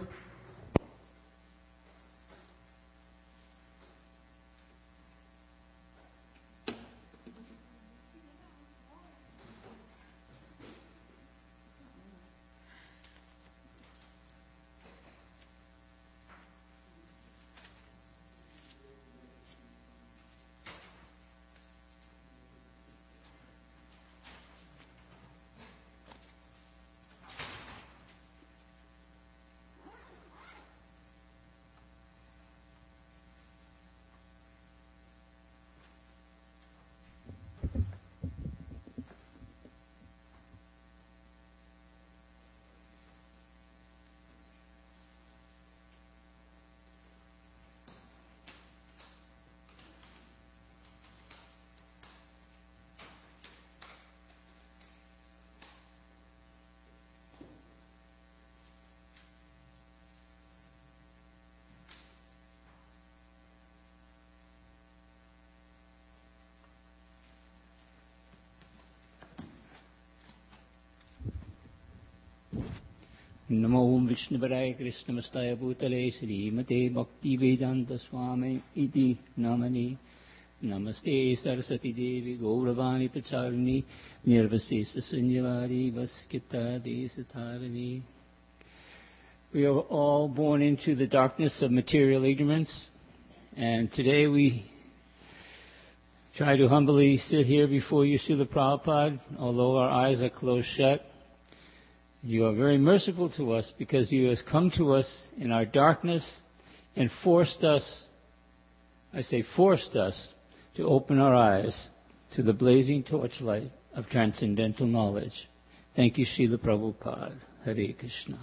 नमो ओम विष्णुपराय कृष्णमस्ताय भूतले श्रीमते भक्ति वेदांत स्वामी इति नामनि नमस्ते सरस्वती देवी गौरवाणी प्रचारिणी निर्वशेष शून्यवादी वस्किता देशधारिणी. We are all born into the darkness of material ignorance, and today we try to humbly sit here before you, Srila Prabhupada, although our eyes are closed shut. You are very merciful to us because you have come to us in our darkness and forced us, I say forced us, to open our eyes to the blazing torchlight of transcendental knowledge. Thank you, Srila Prabhupada. Hare Krishna.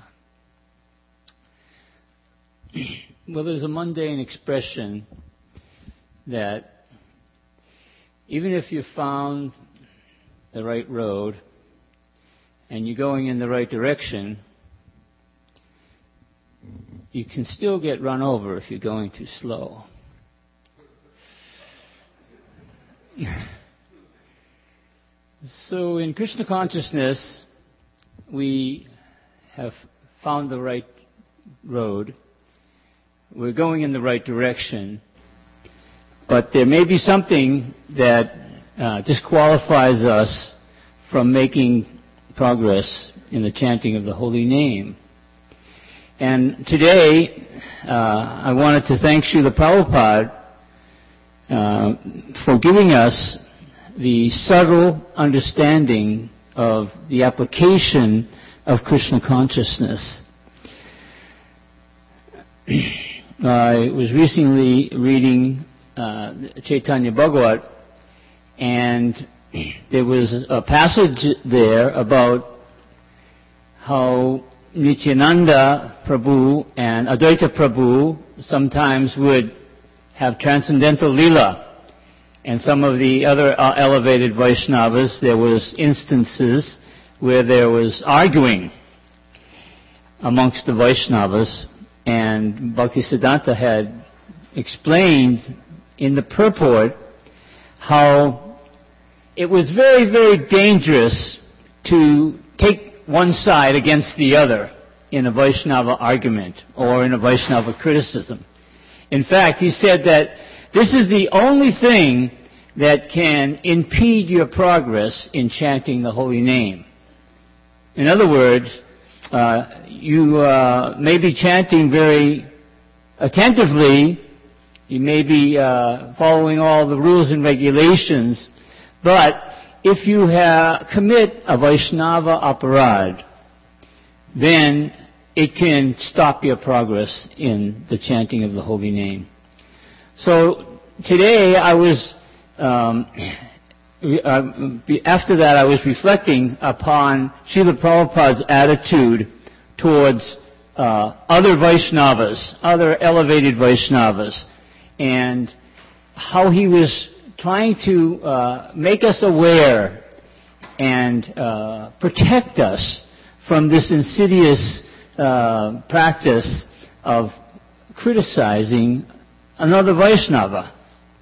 Well, there's a mundane expression that even if you found the right road and you're going in the right direction, you can still get run over if you're going too slow. So in Krishna consciousness, we have found the right road. We're going in the right direction. But there may be something that uh, disqualifies us from making progress in the chanting of the holy name. And today, uh, I wanted to thank Srila Prabhupada uh, for giving us the subtle understanding of the application of Krishna consciousness. I was recently reading uh, Chaitanya Bhagavat, and there was a passage there about how Nityananda Prabhu and Advaita Prabhu sometimes would have transcendental lila. And some of the other uh, elevated Vaishnavas, there was instances where there was arguing amongst the Vaishnavas, and Bhaktisiddhanta had explained in the purport how it was very, very dangerous to take one side against the other in a Vaishnava argument or in a Vaishnava criticism. In fact, he said that this is the only thing that can impede your progress in chanting the holy name. In other words, uh, you uh, may be chanting very attentively, you may be uh, following all the rules and regulations, but if you ha- commit a Vaishnava aparad, then it can stop your progress in the chanting of the holy name. So today I was, um, after that I was reflecting upon Srila Prabhupada's attitude towards uh, other Vaishnavas, other elevated Vaishnavas, and how he was trying to uh, make us aware and uh, protect us from this insidious uh, practice of criticizing another Vaishnava.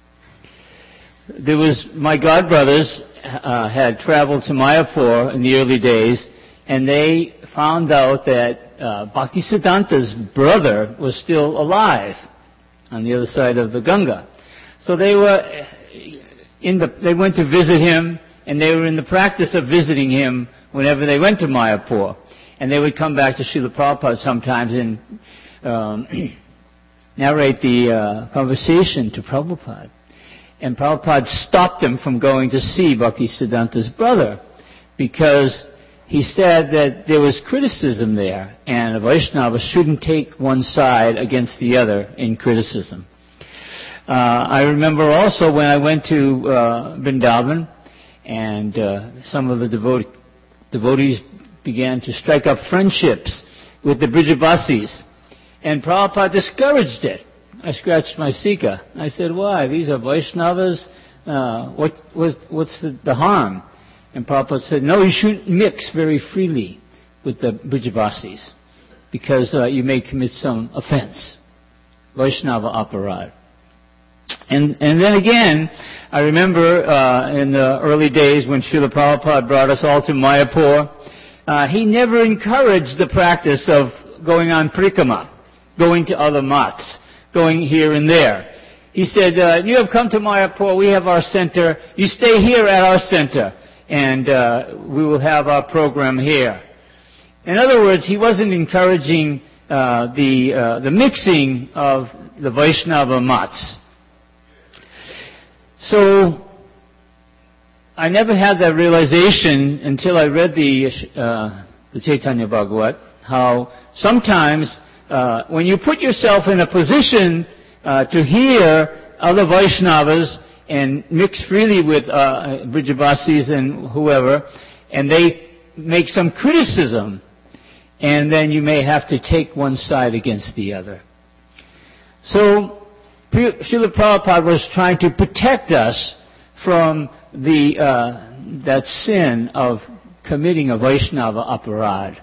There was, my godbrothers uh, had traveled to Mayapur in the early days, and they found out that uh, Bhaktisiddhanta's brother was still alive on the other side of the Ganga. So they were in the, they went to visit him, and they were in the practice of visiting him whenever they went to Mayapur. And they would come back to Srila Prabhupada sometimes and um, narrate the uh, conversation to Prabhupada. And Prabhupada stopped them from going to see Bhaktisiddhanta's brother because he said that there was criticism there, and a Vaishnava shouldn't take one side against the other in criticism. Uh, I remember also when I went to uh, Vrindavan, and uh, some of the devote- devotees began to strike up friendships with the Brijabasis, and Prabhupada discouraged it. I scratched my sika. I said, why? These are Vaishnavas. Uh, what, what, what's the, the harm? And Prabhupada said, no, you shouldn't mix very freely with the Brijabasis because uh, you may commit some offense. Vaishnava aparad. And, and then again, I remember uh, in the early days when Srila Prabhupada brought us all to Mayapur, uh, he never encouraged the practice of going on parikama, going to other mats, going here and there. He said, uh, you have come to Mayapur, we have our center, you stay here at our center, and uh, we will have our program here. In other words, he wasn't encouraging uh, the, uh, the mixing of the Vaishnava mats. So, I never had that realization until I read the, uh, the Chaitanya Bhagavat, how sometimes uh, when you put yourself in a position uh, to hear other Vaishnavas and mix freely with uh, Brijabasis and whoever, and they make some criticism, and then you may have to take one side against the other. So, Srila Prabhupada was trying to protect us from the uh, that sin of committing a Vaishnava aparad,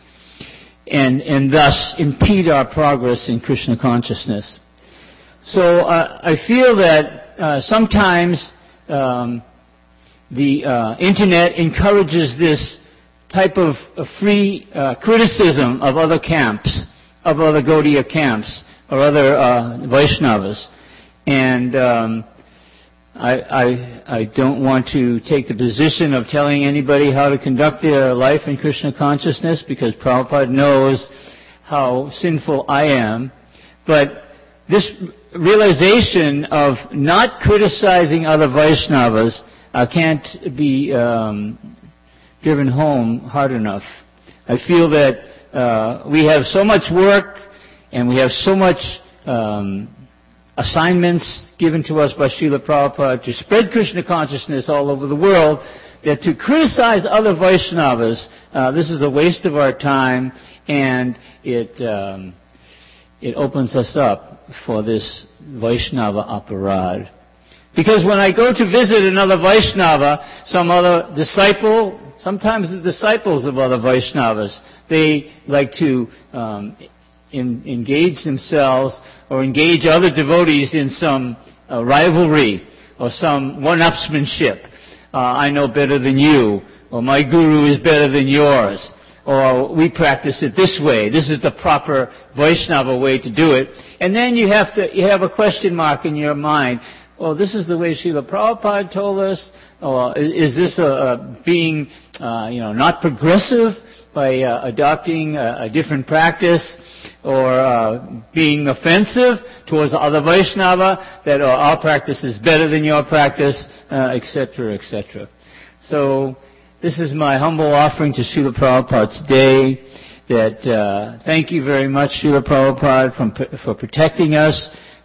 and and thus impede our progress in Krishna consciousness. So uh, I feel that uh, sometimes um, the uh, internet encourages this type of uh, free uh, criticism of other camps, of other Gaudiya camps, or other uh, Vaishnavas. And um, I, I, I don't want to take the position of telling anybody how to conduct their life in Krishna consciousness, because Prabhupada knows how sinful I am. But this realization of not criticizing other Vaishnavas uh, can't be um, driven home hard enough. I feel that uh, we have so much work and we have so much um, assignments given to us by Srila Prabhupada to spread Krishna consciousness all over the world, that to criticize other Vaishnavas, uh, this is a waste of our time, and it um, it opens us up for this Vaishnava aparad. Because when I go to visit another Vaishnava, some other disciple, sometimes the disciples of other Vaishnavas, they like to um, in, engage themselves or engage other devotees in some uh, rivalry or some one-upsmanship. Uh, I know better than you, or my guru is better than yours, or we practice it this way. This is the proper Vaishnava way to do it. And then you have to you have a question mark in your mind. Well, this is the way Srila Prabhupada told us. Or is this a, a being, uh, you know, not progressive by uh, adopting a, a different practice, or uh, being offensive towards other Vaishnava, that uh, our practice is better than your practice, uh, et cetera, et cetera. So this is my humble offering to Srila Prabhupada today. That uh, thank you very much, Srila Prabhupada, from, for protecting us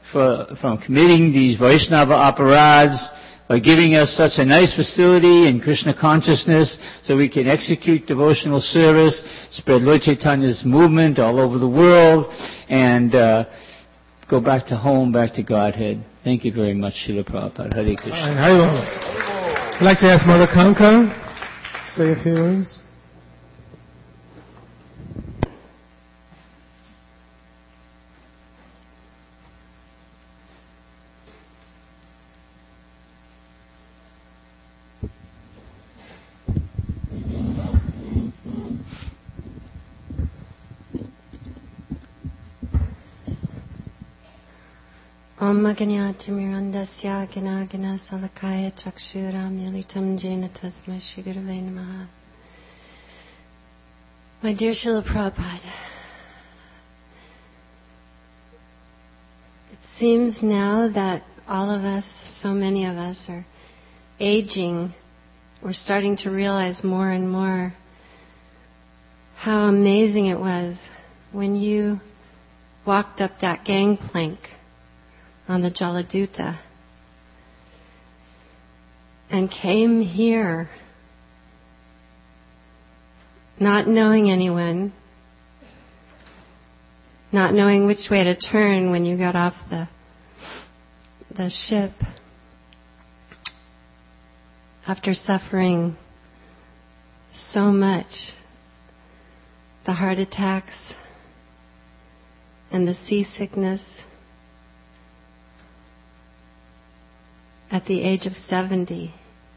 for, from committing these Vaishnava operads, by giving us such a nice facility in Krishna consciousness so we can execute devotional service, spread Lord Chaitanya's movement all over the world, and uh, go back to home, back to Godhead. Thank you very much, Srila Prabhupada. Hare Krishna. I'd like to ask Mother Kanka to say a few words. Om Maganyatimirandasya Ganagana Salakaya Chakshuram Yalitam Jena Tasma Shri Gurave Namaha. My dear Srila Prabhupada, it seems now that all of us, so many of us, are aging. We're starting to realize more and more how amazing it was when you walked up that gangplank on the Jaladuta and came here not knowing anyone, not knowing which way to turn when you got off the the ship, after suffering so much, the heart attacks and the seasickness. At the age of seventy.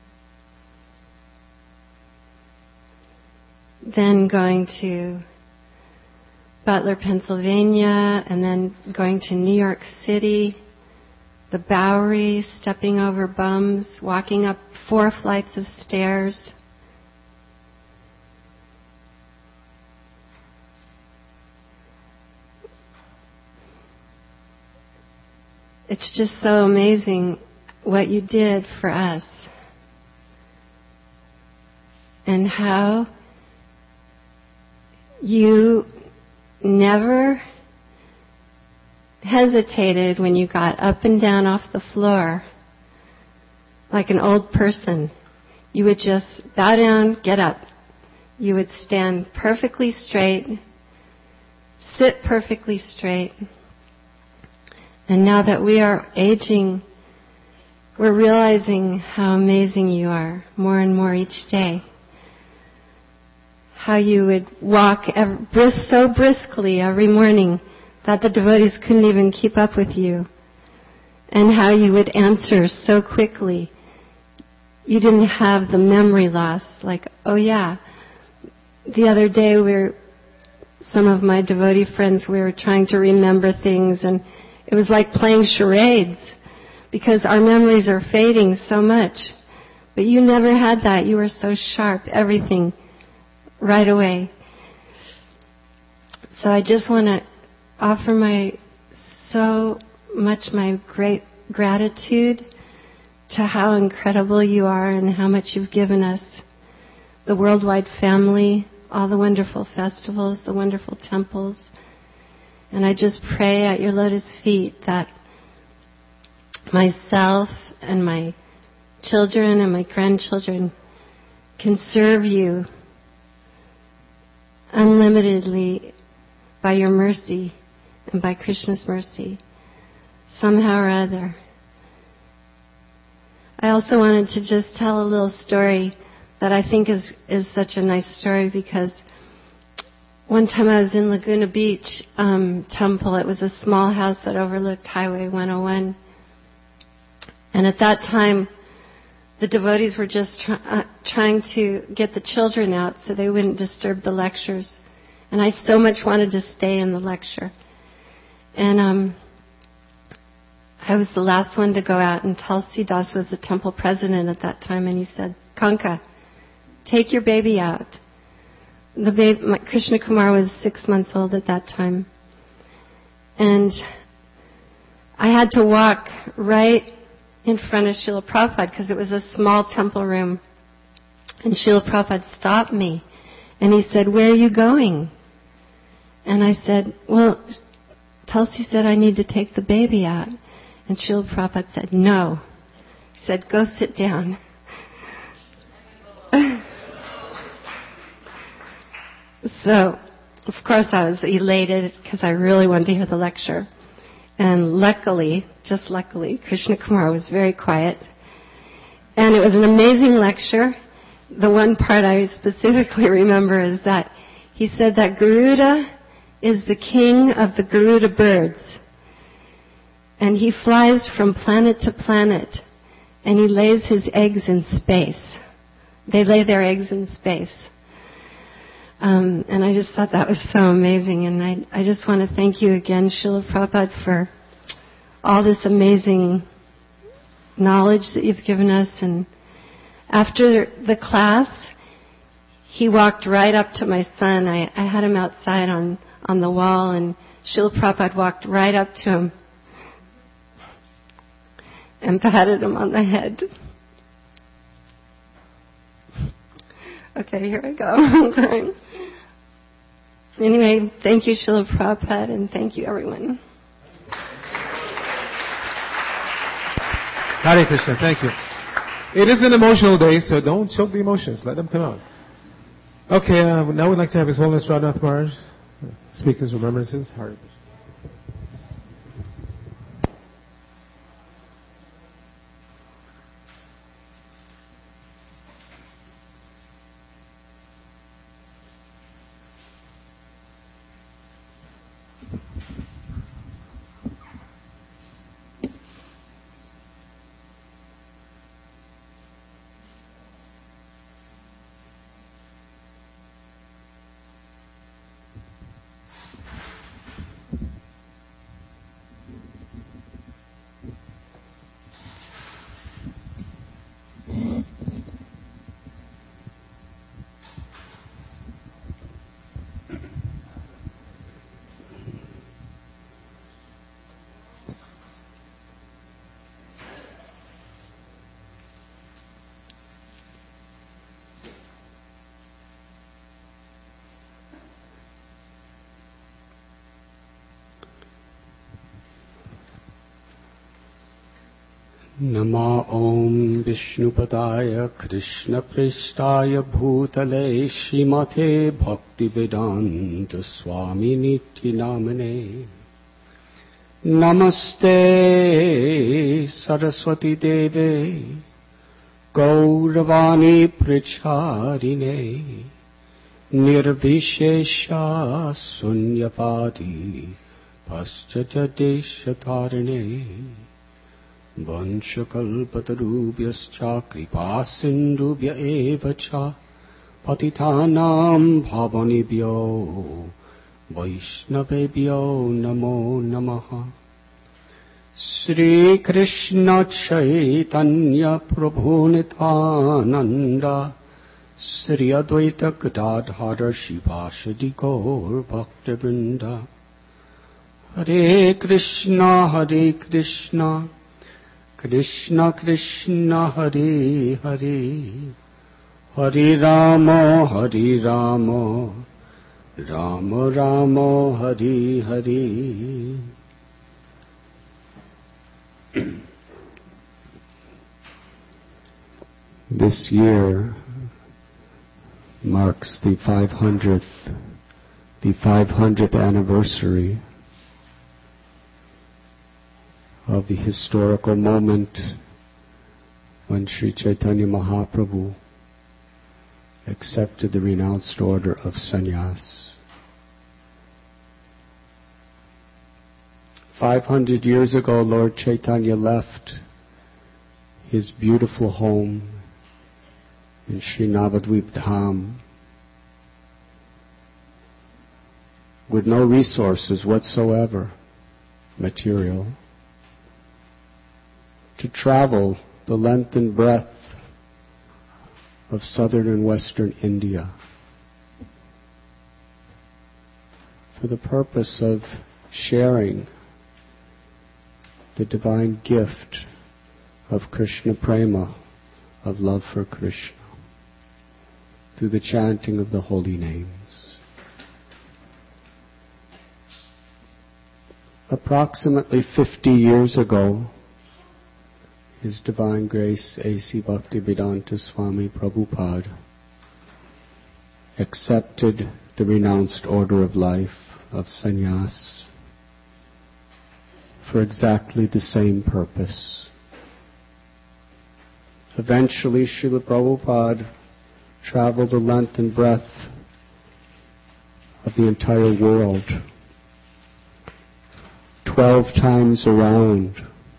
Then going to Butler, Pennsylvania, and then going to New York City, the Bowery, stepping over bums, walking up four flights of stairs. It's just so amazing what you did for us and how you never hesitated when you got up and down off the floor like an old person. You would just bow down, get up. You would stand perfectly straight, sit perfectly straight. And now that we are aging, we're realizing how amazing you are more and more each day. How you would walk every, brisk, so briskly every morning that the devotees couldn't even keep up with you. And how you would answer so quickly. You didn't have the memory loss. Like, oh yeah, the other day we were, some of my devotee friends, we were trying to remember things, and it was like playing charades. Because our memories are fading so much. But you never had that. You were so sharp, everything, right away. So I just want to offer my, so much my great gratitude to how incredible you are and how much you've given us. The worldwide family, all the wonderful festivals, the wonderful temples. And I just pray at your lotus feet that myself and my children and my grandchildren can serve you unlimitedly by your mercy and by Krishna's mercy, somehow or other. I also wanted to just tell a little story that I think is, is such a nice story, because one time I was in Laguna Beach um, Temple. It was a small house that overlooked Highway one oh one. And at that time, the devotees were just try, uh, trying to get the children out so they wouldn't disturb the lectures. And I so much wanted to stay in the lecture. And um, I was the last one to go out, and Tulsi Das was the temple president at that time, and he said, Kanka, take your baby out. The baby, my, Krishna Kumar was six months old at that time. And I had to walk right in front of Srila Prabhupada because it was a small temple room. And Srila Prabhupada stopped me and he said, where are you going? And I said, well, Tulsi said, I need to take the baby out. And Srila Prabhupada said, no. He said, go sit down. So, of course, I was elated because I really wanted to hear the lecture. And luckily, just luckily, Krishna Kumar was very quiet. And it was an amazing lecture. The one part I specifically remember is that he said that Garuda is the king of the Garuda birds. And he flies from planet to planet. And he lays his eggs in space. They lay their eggs in space. Um, and I just thought that was so amazing. And I, I just want to thank you again, Srila Prabhupada, for all this amazing knowledge that you've given us. And after the class, he walked right up to my son. I, I had him outside on, on the wall, and Srila Prabhupada walked right up to him and patted him on the head. Okay, here I go. I'm crying. Anyway, thank you, Srila Prabhupada, and thank you, everyone. Hare Krishna, thank you. It is an emotional day, so don't choke the emotions. Let them come out. Okay, uh, now we'd like to have His Holiness Radhanath Maharaj speak his remembrances. Hare Krishna. Nama Om Vishnupadaya Krishna Prishtaya Bhutale Srimate Bhaktivedanta Swami Nitya Namane Namaste Saraswati Deve Gauravani Pricharine Nirvishesha Sunyapadi Paschatadeshatarine Vanchakalpatarubhyascha kripa sindhubhya eva cha patitanam bhavanibhyo vaishnavebhyo namo namaha. Sri Krishna Chaitanya Prabhu Nityananda Sri Advaita Gadadhara Shivasadi Gaur Bhaktivinoda. Hare Krishna Hare Krishna Krishna Krishna Hare Hare Hare Rama Hare Rama Rama Rama Hare Hare. This year marks the five hundredth the five hundredth anniversary of the historical moment when Sri Chaitanya Mahaprabhu accepted the renounced order of sannyas. Five hundred years ago, Lord Chaitanya left his beautiful home in Sri Navadvip Dham with no resources whatsoever, material, to travel the length and breadth of southern and western India for the purpose of sharing the divine gift of Krishna Prema, of love for Krishna, through the chanting of the holy names. Approximately fifty years ago, His Divine Grace A C Bhaktivedanta Swami Prabhupada accepted the renounced order of life of sannyas for exactly the same purpose. Eventually, Srila Prabhupada traveled the length and breadth of the entire world, twelve times around,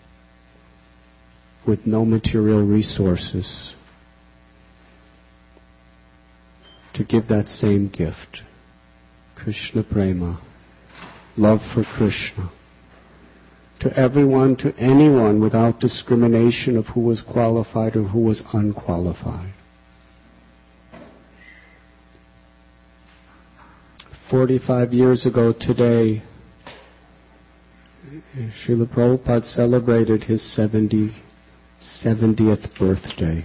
with no material resources, to give that same gift, Krishna Prema, love for Krishna, to everyone, to anyone, without discrimination of who was qualified or who was unqualified. Forty-five years ago today, Srila Prabhupada celebrated his seventy, seventieth birthday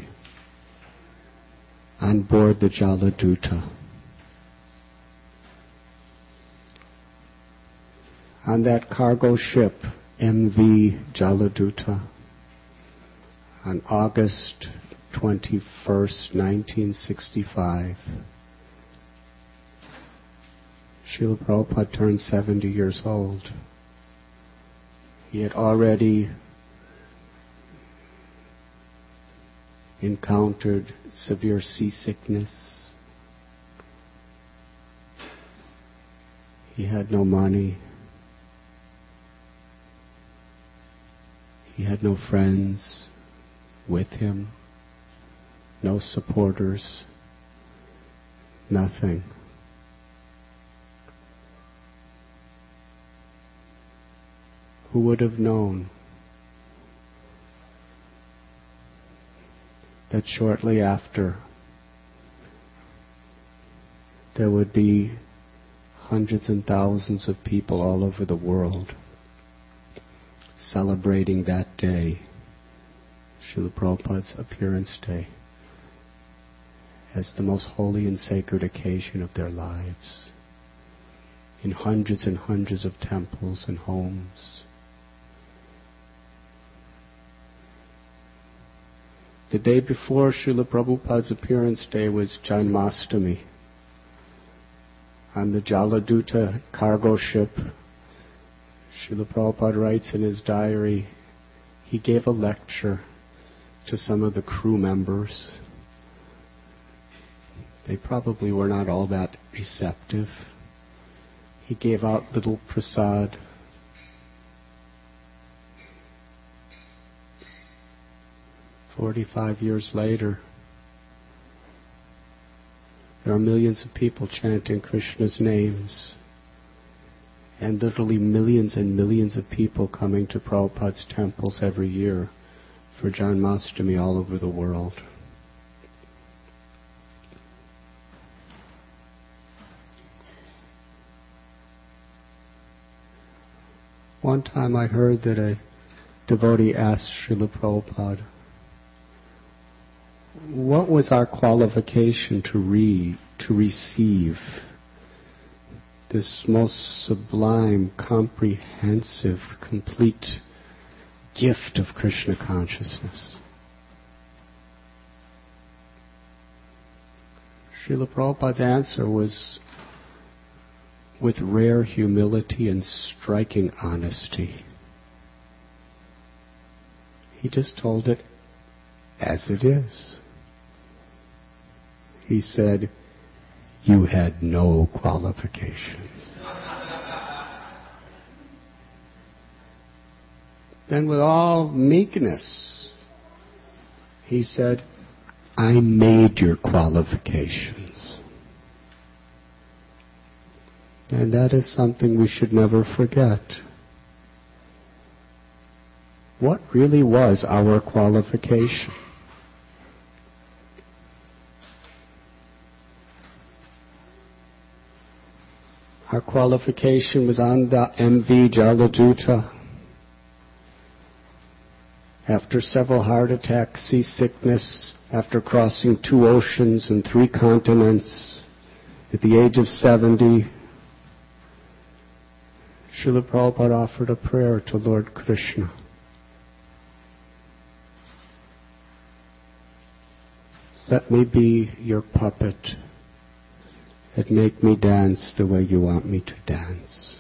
on board the Jaladuta. On that cargo ship, M V Jaladuta, on August twenty-first, nineteen sixty-five, Srila Prabhupada turned seventy years old. He had already encountered severe seasickness. He had no money. He had no friends with him, no supporters, nothing. Who would have known that shortly after there would be hundreds and thousands of people all over the world celebrating that day, Srila Prabhupada's appearance day, as the most holy and sacred occasion of their lives, in hundreds and hundreds of temples and homes. The day before Srila Prabhupada's appearance day was Janmashtami. On the Jaladuta cargo ship, Srila Prabhupada writes in his diary, he gave a lecture to some of the crew members. They probably were not all that receptive. He gave out little prasad. Forty-five years later, there are millions of people chanting Krishna's names, and literally millions and millions of people coming to Prabhupada's temples every year for Janmashtami all over the world. One time I heard that a devotee asked Srila Prabhupada, what was our qualification to read, to receive this most sublime, comprehensive, complete gift of Krishna consciousness? Srila Prabhupada's answer was with rare humility and striking honesty. He just told it as it is. He said, you had no qualifications. Then with all meekness, he said, I made your qualifications. And that is something we should never forget. What really was our qualification? Our qualification was on the M V Jaladuta. After several heart attacks, seasickness, after crossing two oceans and three continents, at the age of seventy, Srila Prabhupada offered a prayer to Lord Krishna. Let me be your puppet and make me dance the way you want me to dance.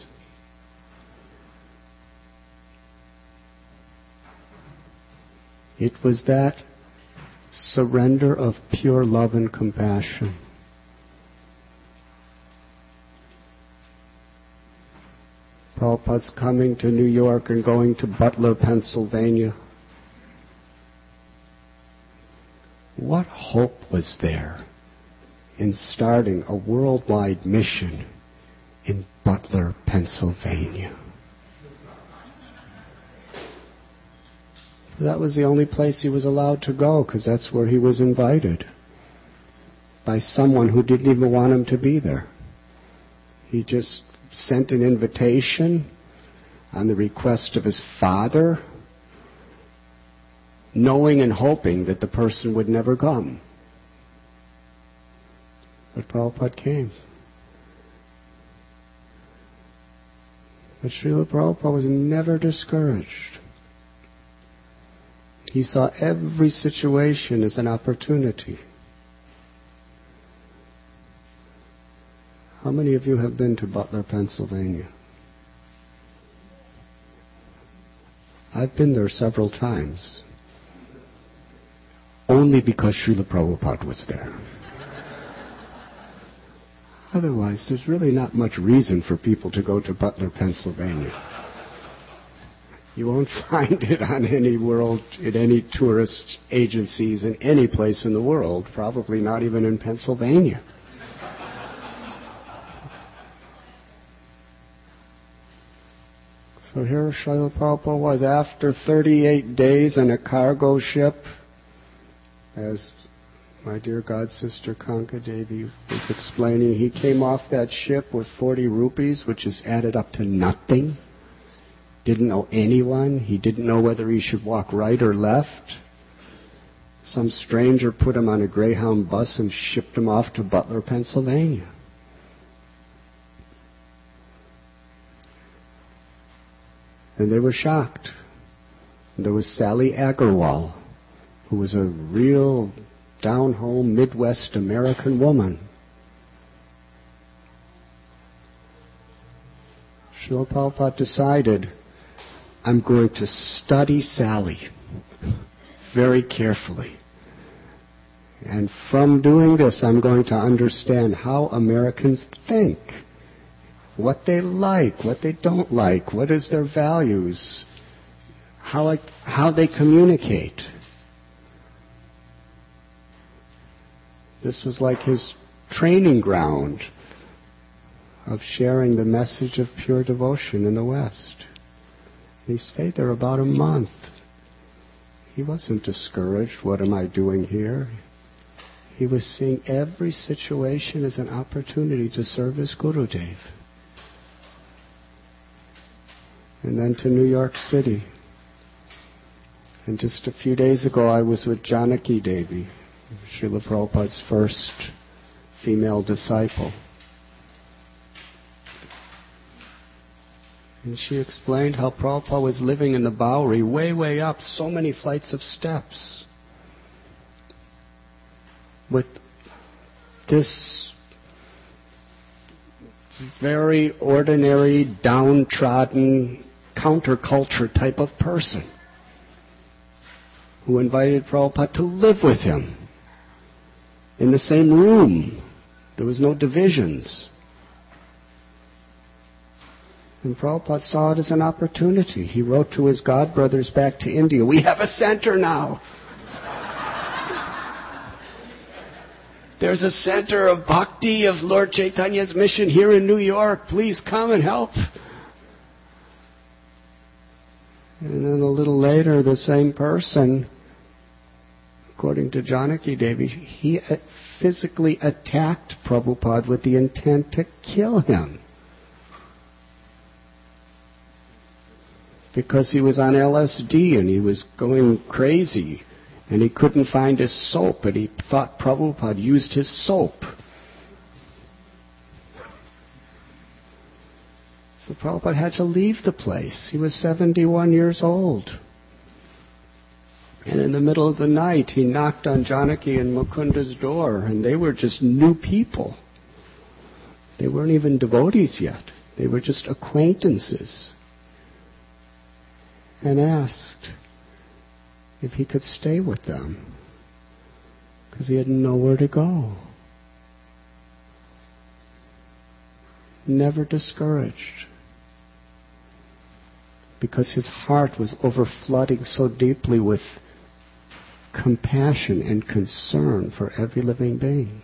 It was that surrender of pure love and compassion. Prabhupada's coming to New York and going to Butler, Pennsylvania. What hope was there in starting a worldwide mission in Butler, Pennsylvania? That was the only place he was allowed to go, because that's where he was invited by someone who didn't even want him to be there. He just sent an invitation on the request of his father, knowing and hoping that the person would never come. But Prabhupada came. But Srila Prabhupada was never discouraged. He saw every situation as an opportunity. How many of you have been to Butler, Pennsylvania? I've been there several times. Only because Srila Prabhupada was there. Otherwise, there's really not much reason for people to go to Butler, Pennsylvania. You won't find it on any world, in any tourist agencies in any place in the world, probably not even in Pennsylvania. So here Srila Prabhupada was, after thirty-eight days on a cargo ship, as my dear god sister Kanka Devi was explaining. He came off that ship with forty rupees, which is added up to nothing. Didn't know anyone. He didn't know whether he should walk right or left. Some stranger put him on a Greyhound bus and shipped him off to Butler, Pennsylvania. And they were shocked. There was Sally Agarwal, who was a real down-home Midwest American woman. Srila Prabhupada decided, I'm going to study Sally very carefully. And from doing this, I'm going to understand how Americans think, what they like, what they don't like, what is their values, how, I, how they communicate. This was like his training ground of sharing the message of pure devotion in the West. He stayed there about a month. He wasn't discouraged. What am I doing here? He was seeing every situation as an opportunity to serve his Gurudev. And then to New York City. And just a few days ago I was with Janaki Devi, Srila Prabhupada's first female disciple. And she explained how Prabhupada was living in the Bowery, way, way up, so many flights of steps, with this very ordinary, downtrodden, counterculture type of person who invited Prabhupada to live with him in the same room. There was no divisions. And Prabhupada saw it as an opportunity. He wrote to his godbrothers back to India, we have a center now. There's a center of bhakti of Lord Chaitanya's mission here in New York. Please come and help. And then a little later, the same person, according to Janaki Devi, he physically attacked Prabhupada with the intent to kill him. Because he was on L S D and he was going crazy and he couldn't find his soap and he thought Prabhupada used his soap. So Prabhupada had to leave the place. He was seventy-one years old. And in the middle of the night, he knocked on Janaki and Mukunda's door, and they were just new people. They weren't even devotees yet. They were just acquaintances. And asked if he could stay with them, because he had nowhere to go. Never discouraged, because his heart was overflooding so deeply with compassion and concern for every living being.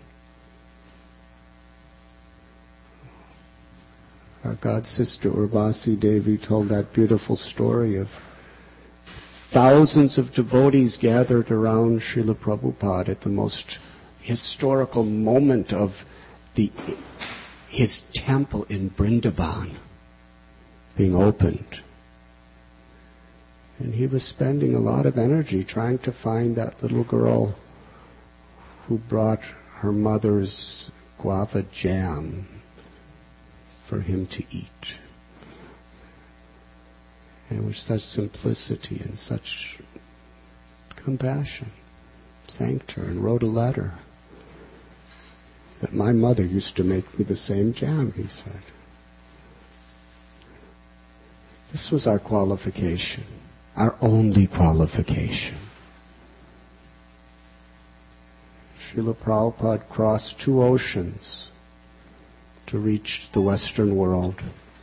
Our god sister Urvasi Devi told that beautiful story of thousands of devotees gathered around Srila Prabhupada at the most historical moment of the his temple in Vrindavan being opened. And he was spending a lot of energy trying to find that little girl who brought her mother's guava jam for him to eat. And with such simplicity and such compassion, thanked her and wrote a letter that my mother used to make me the same jam, he said. This was our qualification, our only qualification. Srila Prabhupada crossed two oceans to reach the Western world.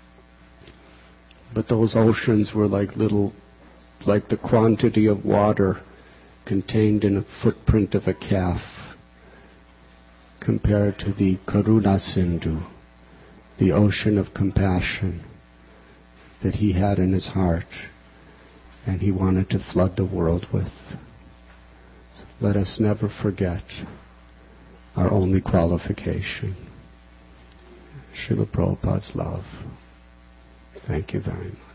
But those oceans were like little, like the quantity of water contained in a footprint of a calf, compared to the Karuna Sindhu, the ocean of compassion that he had in his heart and he wanted to flood the world with. So let us never forget our only qualification, Srila Prabhupada's love. Thank you very much.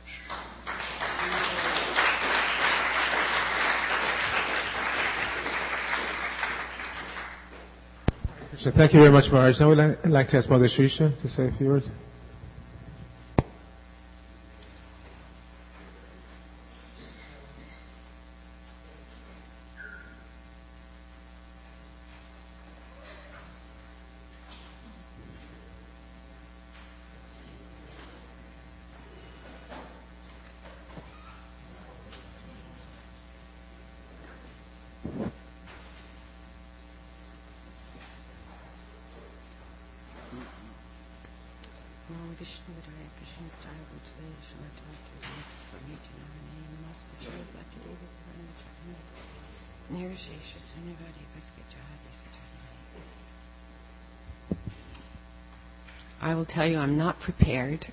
So thank you very much, Maharaj. Now I'd like to ask Mother Shrisha to say a few words. I will tell you I'm not prepared.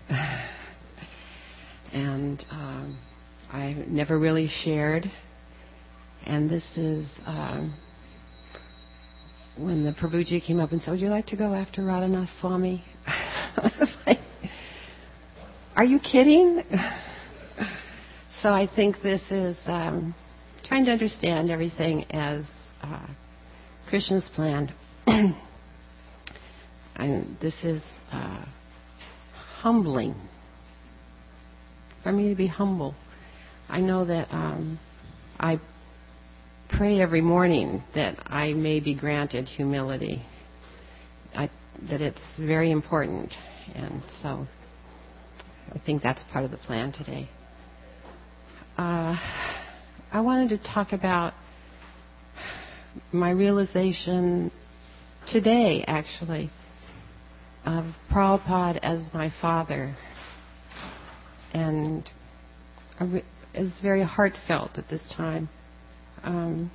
and um, I never really shared. And this is um, when the Prabhuji came up and said, would you like to go after Radhanath Swami? I was like, are you kidding? So I think this is um, trying to understand everything as uh, Krishna's plan. And this is uh, humbling for me to be humble. I know that um, I pray every morning that I may be granted humility, I, that it's very important. And so I think that's part of the plan today. Uh, I wanted to talk about my realization today, actually, of Prabhupada as my father. And it's very heartfelt at this time. Um,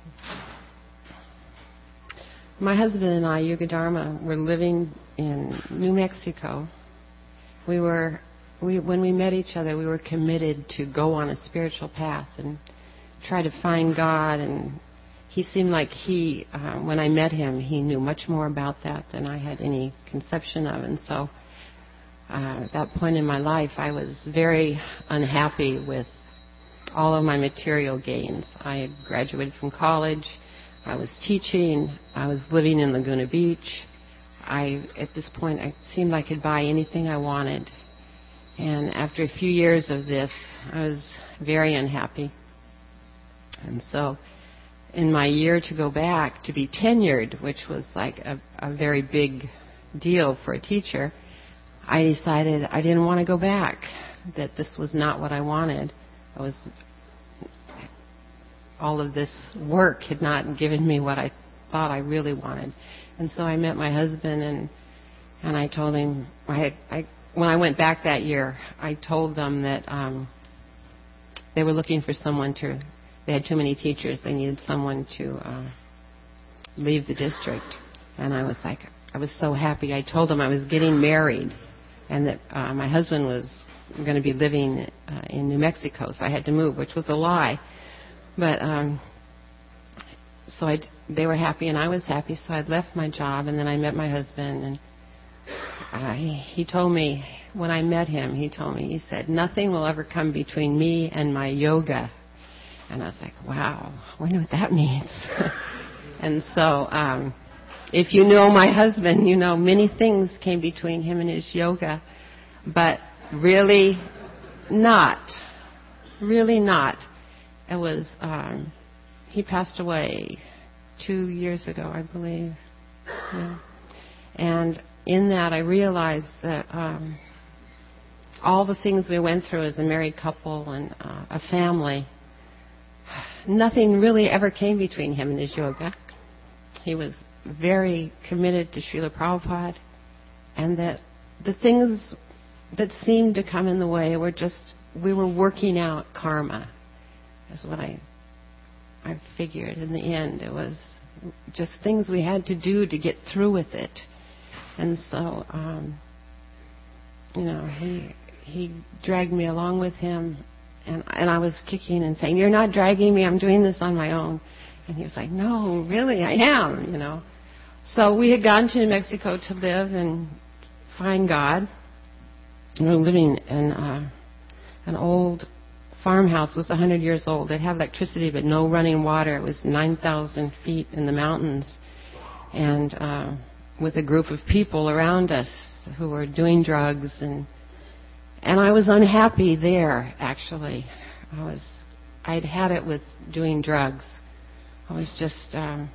my husband and I, Yuga Dharma, were living in New Mexico. We were, we, when we met each other, we were committed to go on a spiritual path and try to find God. And he seemed like he, uh, when I met him, he knew much more about that than I had any conception of. And so uh, at that point in my life, I was very unhappy with all of my material gains. I had graduated from college. I was teaching. I was living in Laguna Beach. I, at this point, it seemed I could buy anything I wanted. And after a few years of this, I was very unhappy. And so in my year to go back to be tenured, which was like a, a very big deal for a teacher, I decided I didn't want to go back, that this was not what I wanted. I was, all of this work had not given me what I thought I really wanted. And so I met my husband, and and I told him, I had, I, when I went back that year, I told them that um, they were looking for someone to, they had too many teachers, they needed someone to uh, leave the district. And I was like, I was so happy. I told them I was getting married, and that uh, my husband was going to be living uh, in New Mexico, so I had to move, which was a lie. But um, so I, they were happy, and I was happy. So I left my job, and then I met my husband, and I, he told me when I met him, he told me, he said, nothing will ever come between me and my yoga. And I was like, wow, I wonder what that means. And so, um, if you know my husband, you know many things came between him and his yoga, but really not, really not. It was, um, he passed away two years ago, I believe. Yeah. And in that, I realized that um, all the things we went through as a married couple and uh, a family, nothing really ever came between him and his yoga. He was very committed to Srila Prabhupada, and that the things that seemed to come in the way were just, we were working out karma, is what I, I figured in the end. It was just things we had to do to get through with it. And so, um, you know, he he dragged me along with him, and and I was kicking and saying, "You're not dragging me. I'm doing this on my own." And he was like, "No, really, I am." You know. So we had gone to New Mexico to live and find God. We were living in uh, an old farmhouse. It was one hundred years old. It had electricity but no running water. It was nine thousand feet in the mountains, and uh, with a group of people around us who were doing drugs, and and I was unhappy there. Actually, I was. I'd had it with doing drugs. I was just um,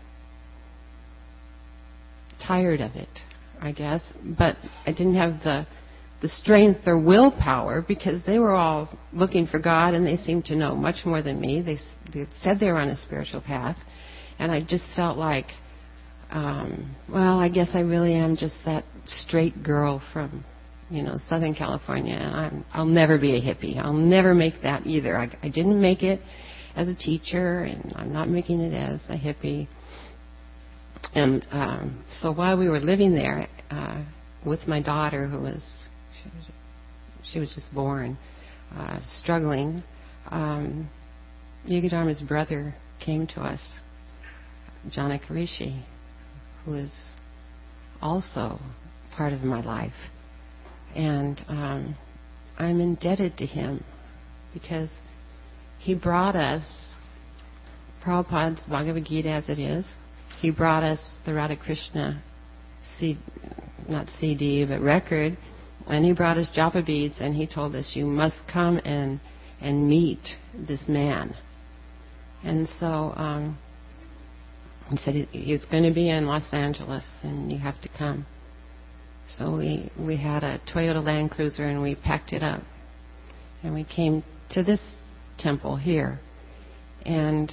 tired of it, I guess. But I didn't have the the strength or willpower, because they were all looking for God, and they seemed to know much more than me. They, they said they were on a spiritual path, and I just felt like, um, well, I guess I really am just that straight girl from, you know, Southern California, and I'm, I'll never be a hippie. I'll never make that either. I, I didn't make it as a teacher, and I'm not making it as a hippie. And um, so while we were living there uh, with my daughter, who was She was just born, uh, struggling. Um, Yugadharma's brother came to us, Janaka Rishi, who is also part of my life. And um, I'm indebted to him because he brought us Prabhupada's Bhagavad Gita as it is. He brought us the Radha Krishna, C- not C D, but record. And he brought us japa beads, and he told us, you must come and and meet this man. And so um, he said he, he was going to be in Los Angeles, and you have to come. So we, we had a Toyota Land Cruiser, and we packed it up. And we came to this temple here. And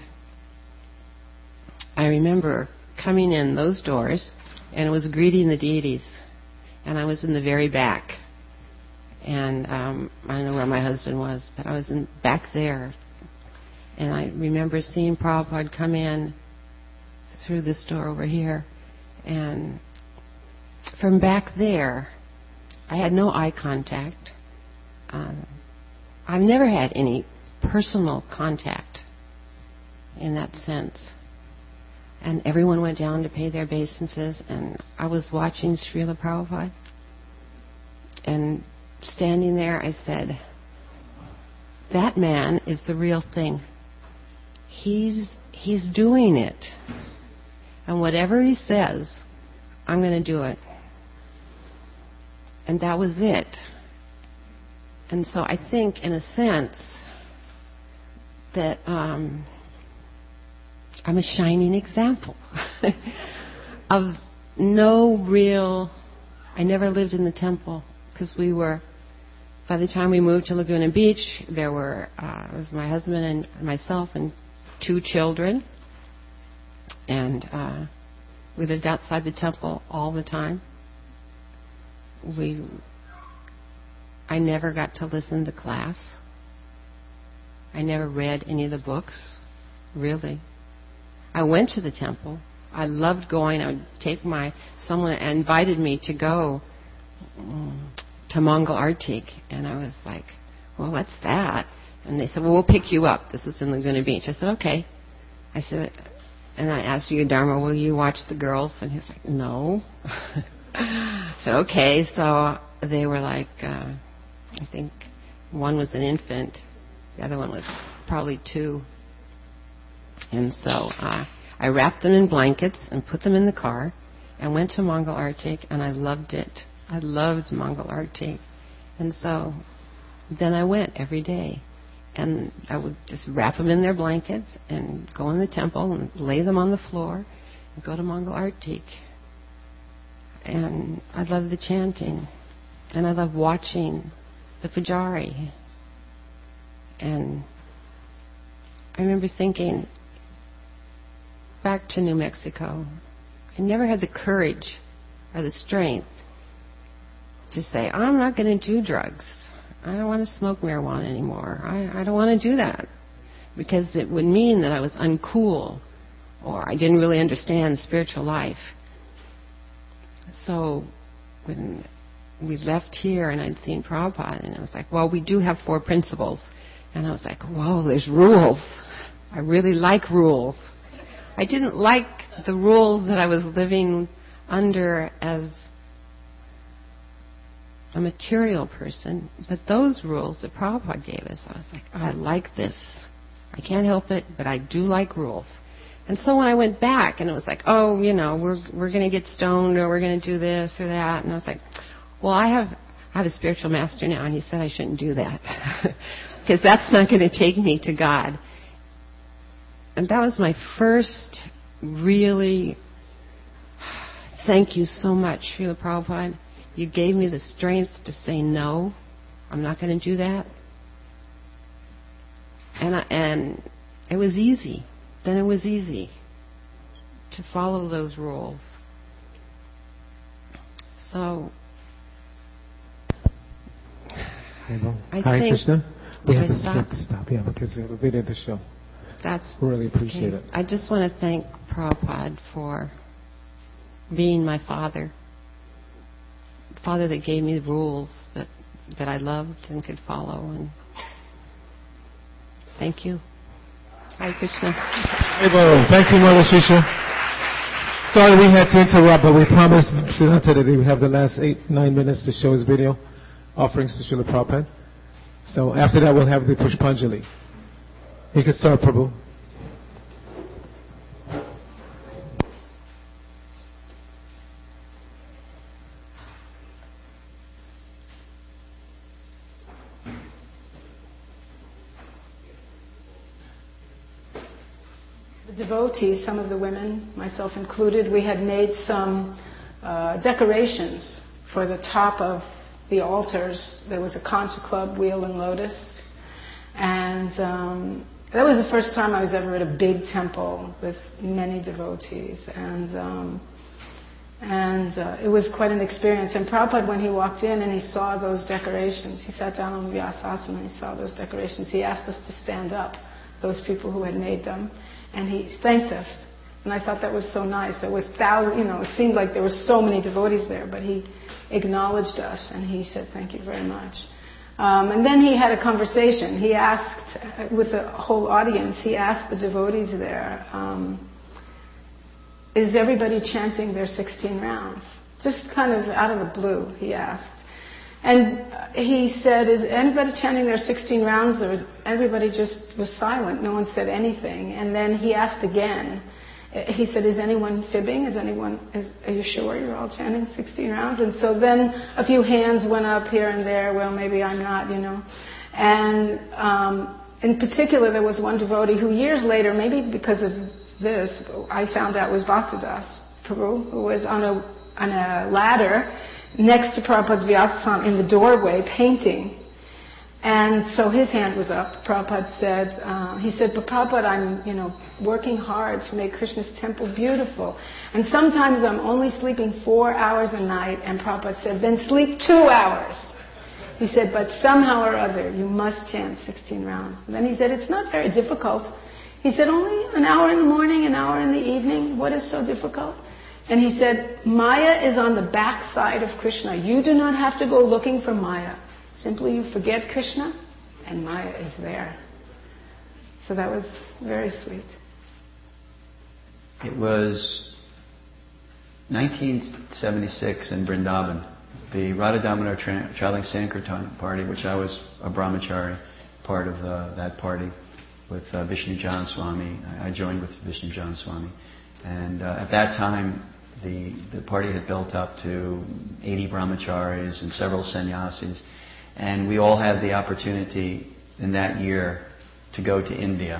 I remember coming in those doors, and it was greeting the deities. And I was in the very back. And um, I don't know where my husband was, but I was in back there. And I remember seeing Prabhupada come in through this door over here. And from back there, I had no eye contact. Um, I've never had any personal contact in that sense. And everyone went down to pay their obeisances, and I was watching Srila Prabhupada. And standing there, I said, that man is the real thing. He's he's doing it. And whatever he says, I'm going to do it. And that was it. and so I think, in a sense, that um, I'm a shining example of no real. I never lived in the temple because we were. By the time we moved to Laguna Beach, there were uh, it was my husband and myself and two children, and uh, we lived outside the temple all the time. We, I never got to listen to class. I never read any of the books, really. I went to the temple. I loved going. I would take my someone invited me to go. Um, to Mongol Artik, and I was like, well, what's that? And they said, well, we'll pick you up. This is in Laguna Beach. I said, okay. I said, and I asked you, Dharma, will you watch the girls? And he was like, no. I said, okay. So they were like, uh, I think one was an infant. The other one was probably two. And so uh, I wrapped them in blankets and put them in the car and went to Mongol Artik, and I loved it. I loved Mongol Artik. And so then I went every day. And I would just wrap them in their blankets and go in the temple and lay them on the floor and go to Mongol Artik. And I loved the chanting. And I loved watching the Pujari. And I remember thinking, back to New Mexico, I never had the courage or the strength to say, I'm not going to do drugs. I don't want to smoke marijuana anymore. I, I don't want to do that. Because it would mean that I was uncool or I didn't really understand spiritual life. So when we left here and I'd seen Prabhupada, and I was like, well, we do have four principles. And I was like, whoa, there's rules. I really like rules. I didn't like the rules that I was living under as a material person, but those rules that Prabhupada gave us, I was like, oh, I like this. I can't help it, but I do like rules. And so when I went back, and it was like, oh, you know, we're we're going to get stoned, or we're going to do this or that, and I was like, well, I have I have a spiritual master now, and he said I shouldn't do that because that's not going to take me to God. And that was my first really. Thank you so much, Srila Prabhupada. You gave me the strength to say no. I'm not going to do that. And I, and it was easy. Then it was easy to follow those rules. So I Hare think Krishna. We have to, stop? have to stop, yeah, because we have a video to show. That's really appreciate okay. it. I just want to thank Prabhupada for being my father. Father that gave me the rules that that I loved and could follow. And thank you. Hare Krishna. Thank you, Mother Shisha. Sorry we had to interrupt, but we promised Sridhanta that we have the last eight, nine minutes to show his video, offerings to Srila Prabhupada. So after that, we'll have the Pushpanjali. You can start, Prabhu. Devotees, some of the women, myself included, we had made some uh, decorations for the top of the altars. There was a concha club, wheel and lotus. And um, that was the first time I was ever at a big temple with many devotees. And um, and uh, it was quite an experience. And Prabhupada, when he walked in and he saw those decorations, he sat down on Vyasasana and he saw those decorations. He asked us to stand up, those people who had made them. And he thanked us, and I thought that was so nice. There was thousands, you know, it seemed like there were so many devotees there, but he acknowledged us, and he said, "Thank you very much." Um, and then he had a conversation. He asked, with the whole audience, he asked the devotees there, um, "Is everybody chanting their sixteen rounds?" Just kind of out of the blue, he asked. And he said, "Is anybody chanting their sixteen rounds?" There was, everybody just was silent. No one said anything. And then he asked again. he said, is anyone fibbing? Is anyone, is, are you sure you're all chanting sixteen rounds? And so then a few hands went up here and there. Well, maybe I'm not, you know. And um, in particular, there was one devotee who years later, maybe because of this, I found out was Bhaktidas Prabhu, who was on a, on a ladder next to Prabhupada's Vyasasana in the doorway painting. And so his hand was up. Prabhupada said, uh, he said, but Prabhupada, I'm, you know, working hard to make Krishna's temple beautiful. And sometimes I'm only sleeping four hours a night. And Prabhupada said, then sleep two hours. He said, but somehow or other, you must chant sixteen rounds. And then he said, it's not very difficult. He said, only an hour in the morning, an hour in the evening. What is so difficult? And he said, Maya is on the back side of Krishna. You do not have to go looking for Maya. Simply you forget Krishna, and Maya is there. So that was very sweet. It was nineteen seventy-six in Vrindavan, the Radha Damodar Tra- Traveling Sankirtan Party, which I was a brahmachari, part of uh, that party with uh, Vishnu Jan Swami. I joined with Vishnu Jan Swami. And uh, at that time, the, the party had built up to eighty brahmacharis and several sannyasis. And we all had the opportunity in that year to go to India.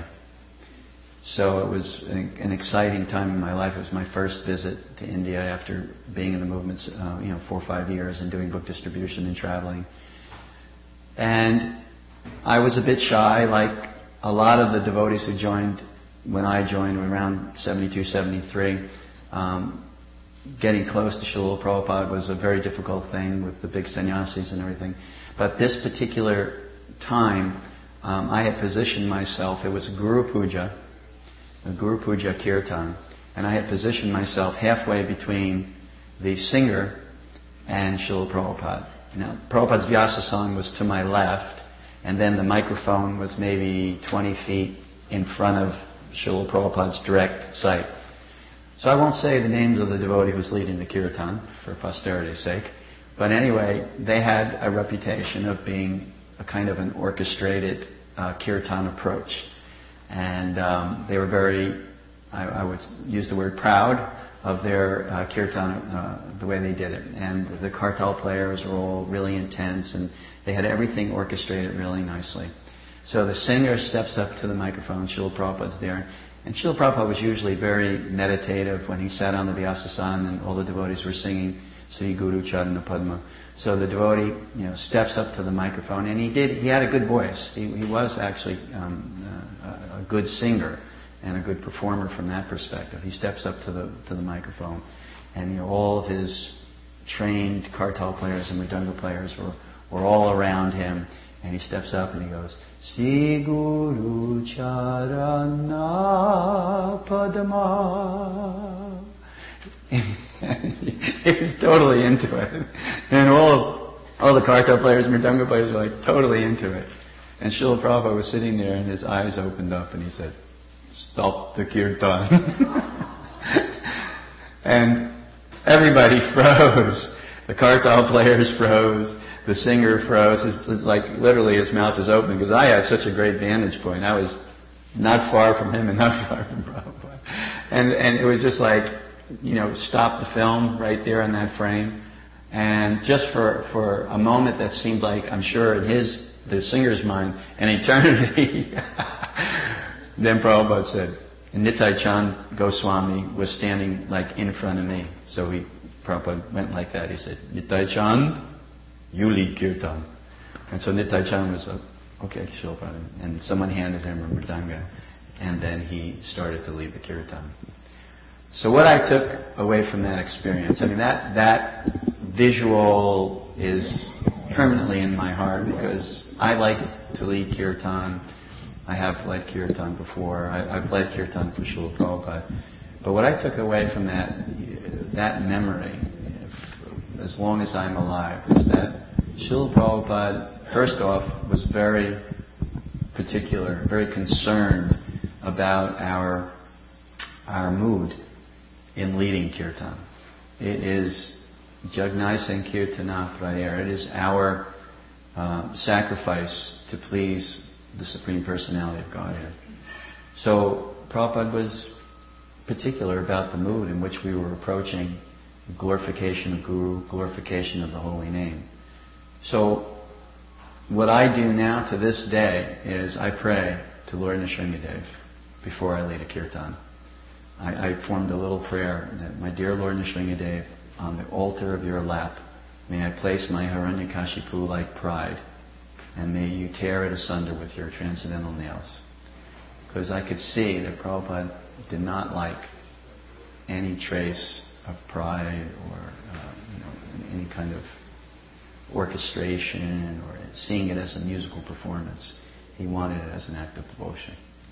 So it was an, an exciting time in my life. It was my first visit to India after being in the movements, uh, you know, four or five years and doing book distribution and traveling. And I was a bit shy, like a lot of the devotees who joined when I joined around seventy-two, seventy-three. Um, getting close to Srila Prabhupada was a very difficult thing with the big sannyasis and everything. But this particular time, um, I had positioned myself, it was Guru Puja, a Guru Puja Kirtan, and I had positioned myself halfway between the singer and Srila Prabhupada. Now, Prabhupada's Vyasasana was to my left, and then the microphone was maybe twenty feet in front of Srila Prabhupada's direct sight. So I won't say the names of the devotee who was leading the kirtan for posterity's sake. But anyway, they had a reputation of being a kind of an orchestrated uh, kirtan approach. And um, they were very, I, I would use the word proud of their uh, kirtan, uh, the way they did it. And the kartal players were all really intense, and they had everything orchestrated really nicely. So the singer steps up to the microphone, Srila Prabhupada's there. And Srila Prabhupada was usually very meditative when he sat on the Vyasasana and all the devotees were singing Sri Guru Charana Padma. So the devotee, you know, steps up to the microphone, and he did. He had a good voice. He, he was actually um, uh, a good singer and a good performer from that perspective. He steps up to the to the microphone, and you know, all of his trained kartal players and mridanga players were were all around him. And he steps up and he goes, Sri Guru Charana Padma. He was totally into it. And all, all the kartal players, mridanga players were like totally into it. And Srila Prabhupada was sitting there and his eyes opened up and he said, stop the kirtan. And everybody froze. The kartal players froze. The singer froze. It's, it's like literally his mouth is open because I had such a great vantage point. I was not far from him and not far from Prabhupada. And, and it was just like, you know, stop the film right there in that frame. And just for, for a moment that seemed like, I'm sure in his, the singer's mind, an eternity, then Prabhupada said, and Nitai Chand Goswami was standing like in front of me. So he, Prabhupada went like that. He said, Nitai Chand, you lead kirtan. And so Nitai Chand was, okay, sure, brother. And someone handed him a mridanga. And then he started to lead the kirtan. So what I took away from that experience, I mean, that that visual is permanently in my heart because I like to lead kirtan. I have led kirtan before. I, I've led kirtan for Srila Prabhupada. But what I took away from that that memory, if, as long as I'm alive, is that Srila Prabhupada, first off, was very particular, very concerned about our our mood in leading kirtan. It is Jagnaisen Kirtana Prayer. It is our uh, sacrifice to please the Supreme Personality of Godhead. So Prabhupada was particular about the mood in which we were approaching glorification of Guru, glorification of the holy name. So what I do now to this day is I pray to Lord Nrsingadev before I lead a kirtan. I, I formed a little prayer that, my dear Lord Nrsingadev, on the altar of your lap, may I place my Hiranyakashipu-like pride, and may you tear it asunder with your transcendental nails. Because I could see that Prabhupada did not like any trace of pride or uh, you know, any kind of orchestration or seeing it as a musical performance. He wanted it as an act of devotion.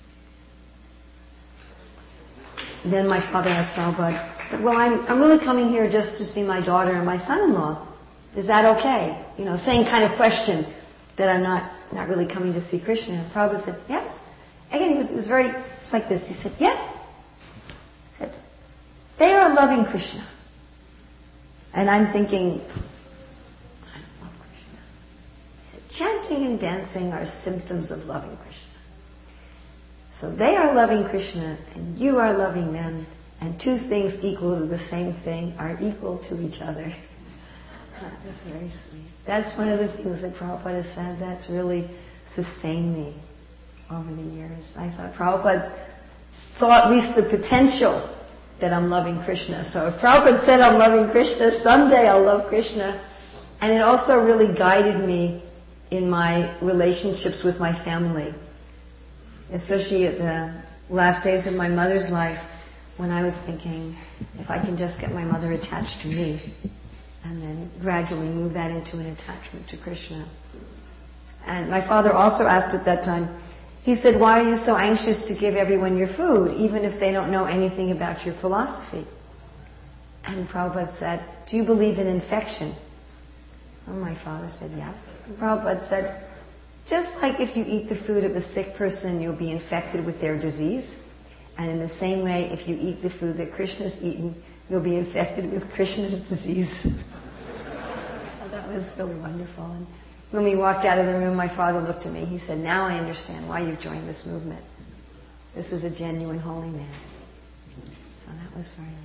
Then my father asked Prabhupada, said, well, I'm, I'm really coming here just to see my daughter and my son-in-law. Is that okay? You know, same kind of question that I'm not, not really coming to see Krishna. And Prabhupada said, yes. Again, he was, it was very, it's like this. He said, yes. He said, they are loving Krishna. And I'm thinking, I don't love Krishna. He said, chanting and dancing are symptoms of loving Krishna. So they are loving Krishna and you are loving them, and two things equal to the same thing are equal to each other. That's very sweet. That's one of the things that Prabhupada said that's really sustained me over the years. I thought Prabhupada saw at least the potential that I'm loving Krishna. So if Prabhupada said I'm loving Krishna, someday I'll love Krishna. And it also really guided me in my relationships with my family, especially at the last days of my mother's life, when I was thinking, if I can just get my mother attached to me, and then gradually move that into an attachment to Krishna. And my father also asked at that time, he said, why are you so anxious to give everyone your food, even if they don't know anything about your philosophy? And Prabhupada said, do you believe in infection? And my father said, yes. And Prabhupada said, just like if you eat the food of a sick person, you'll be infected with their disease. And in the same way, if you eat the food that Krishna's eaten, you'll be infected with Krishna's disease. So that was really wonderful. And when we walked out of the room, my father looked at me. He said, now I understand why you've joined this movement. This is a genuine holy man. So that was very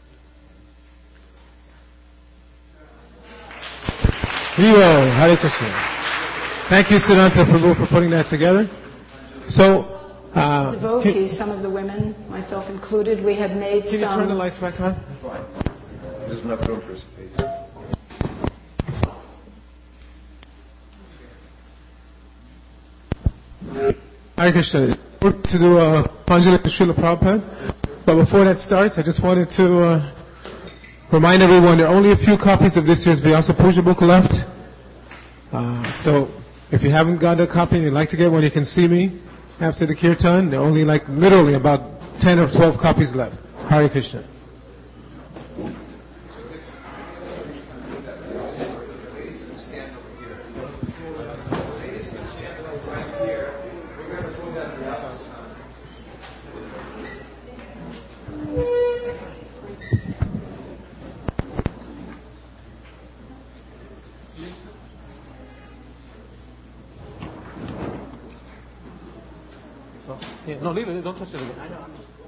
nice. Hero, Hare Krishna. Thank you, Siddhanta Prabhu, for putting that together. So, uh, devotees, can, some of the women, myself included, we had made can some... Can you turn the lights back on? There's enough room for space. Hare Krishna. We're to do a Panjali to Srila Prabhupada. But before that starts, I just wanted to uh, remind everyone there are only a few copies of this year's Vyasa Puja book left. Uh, so, if you haven't got a copy and you'd like to get one, you can see me after the kirtan. There are only like literally about ten or twelve copies left. Hare Krishna. Yeah, no, leave it. Don't touch it again. I know.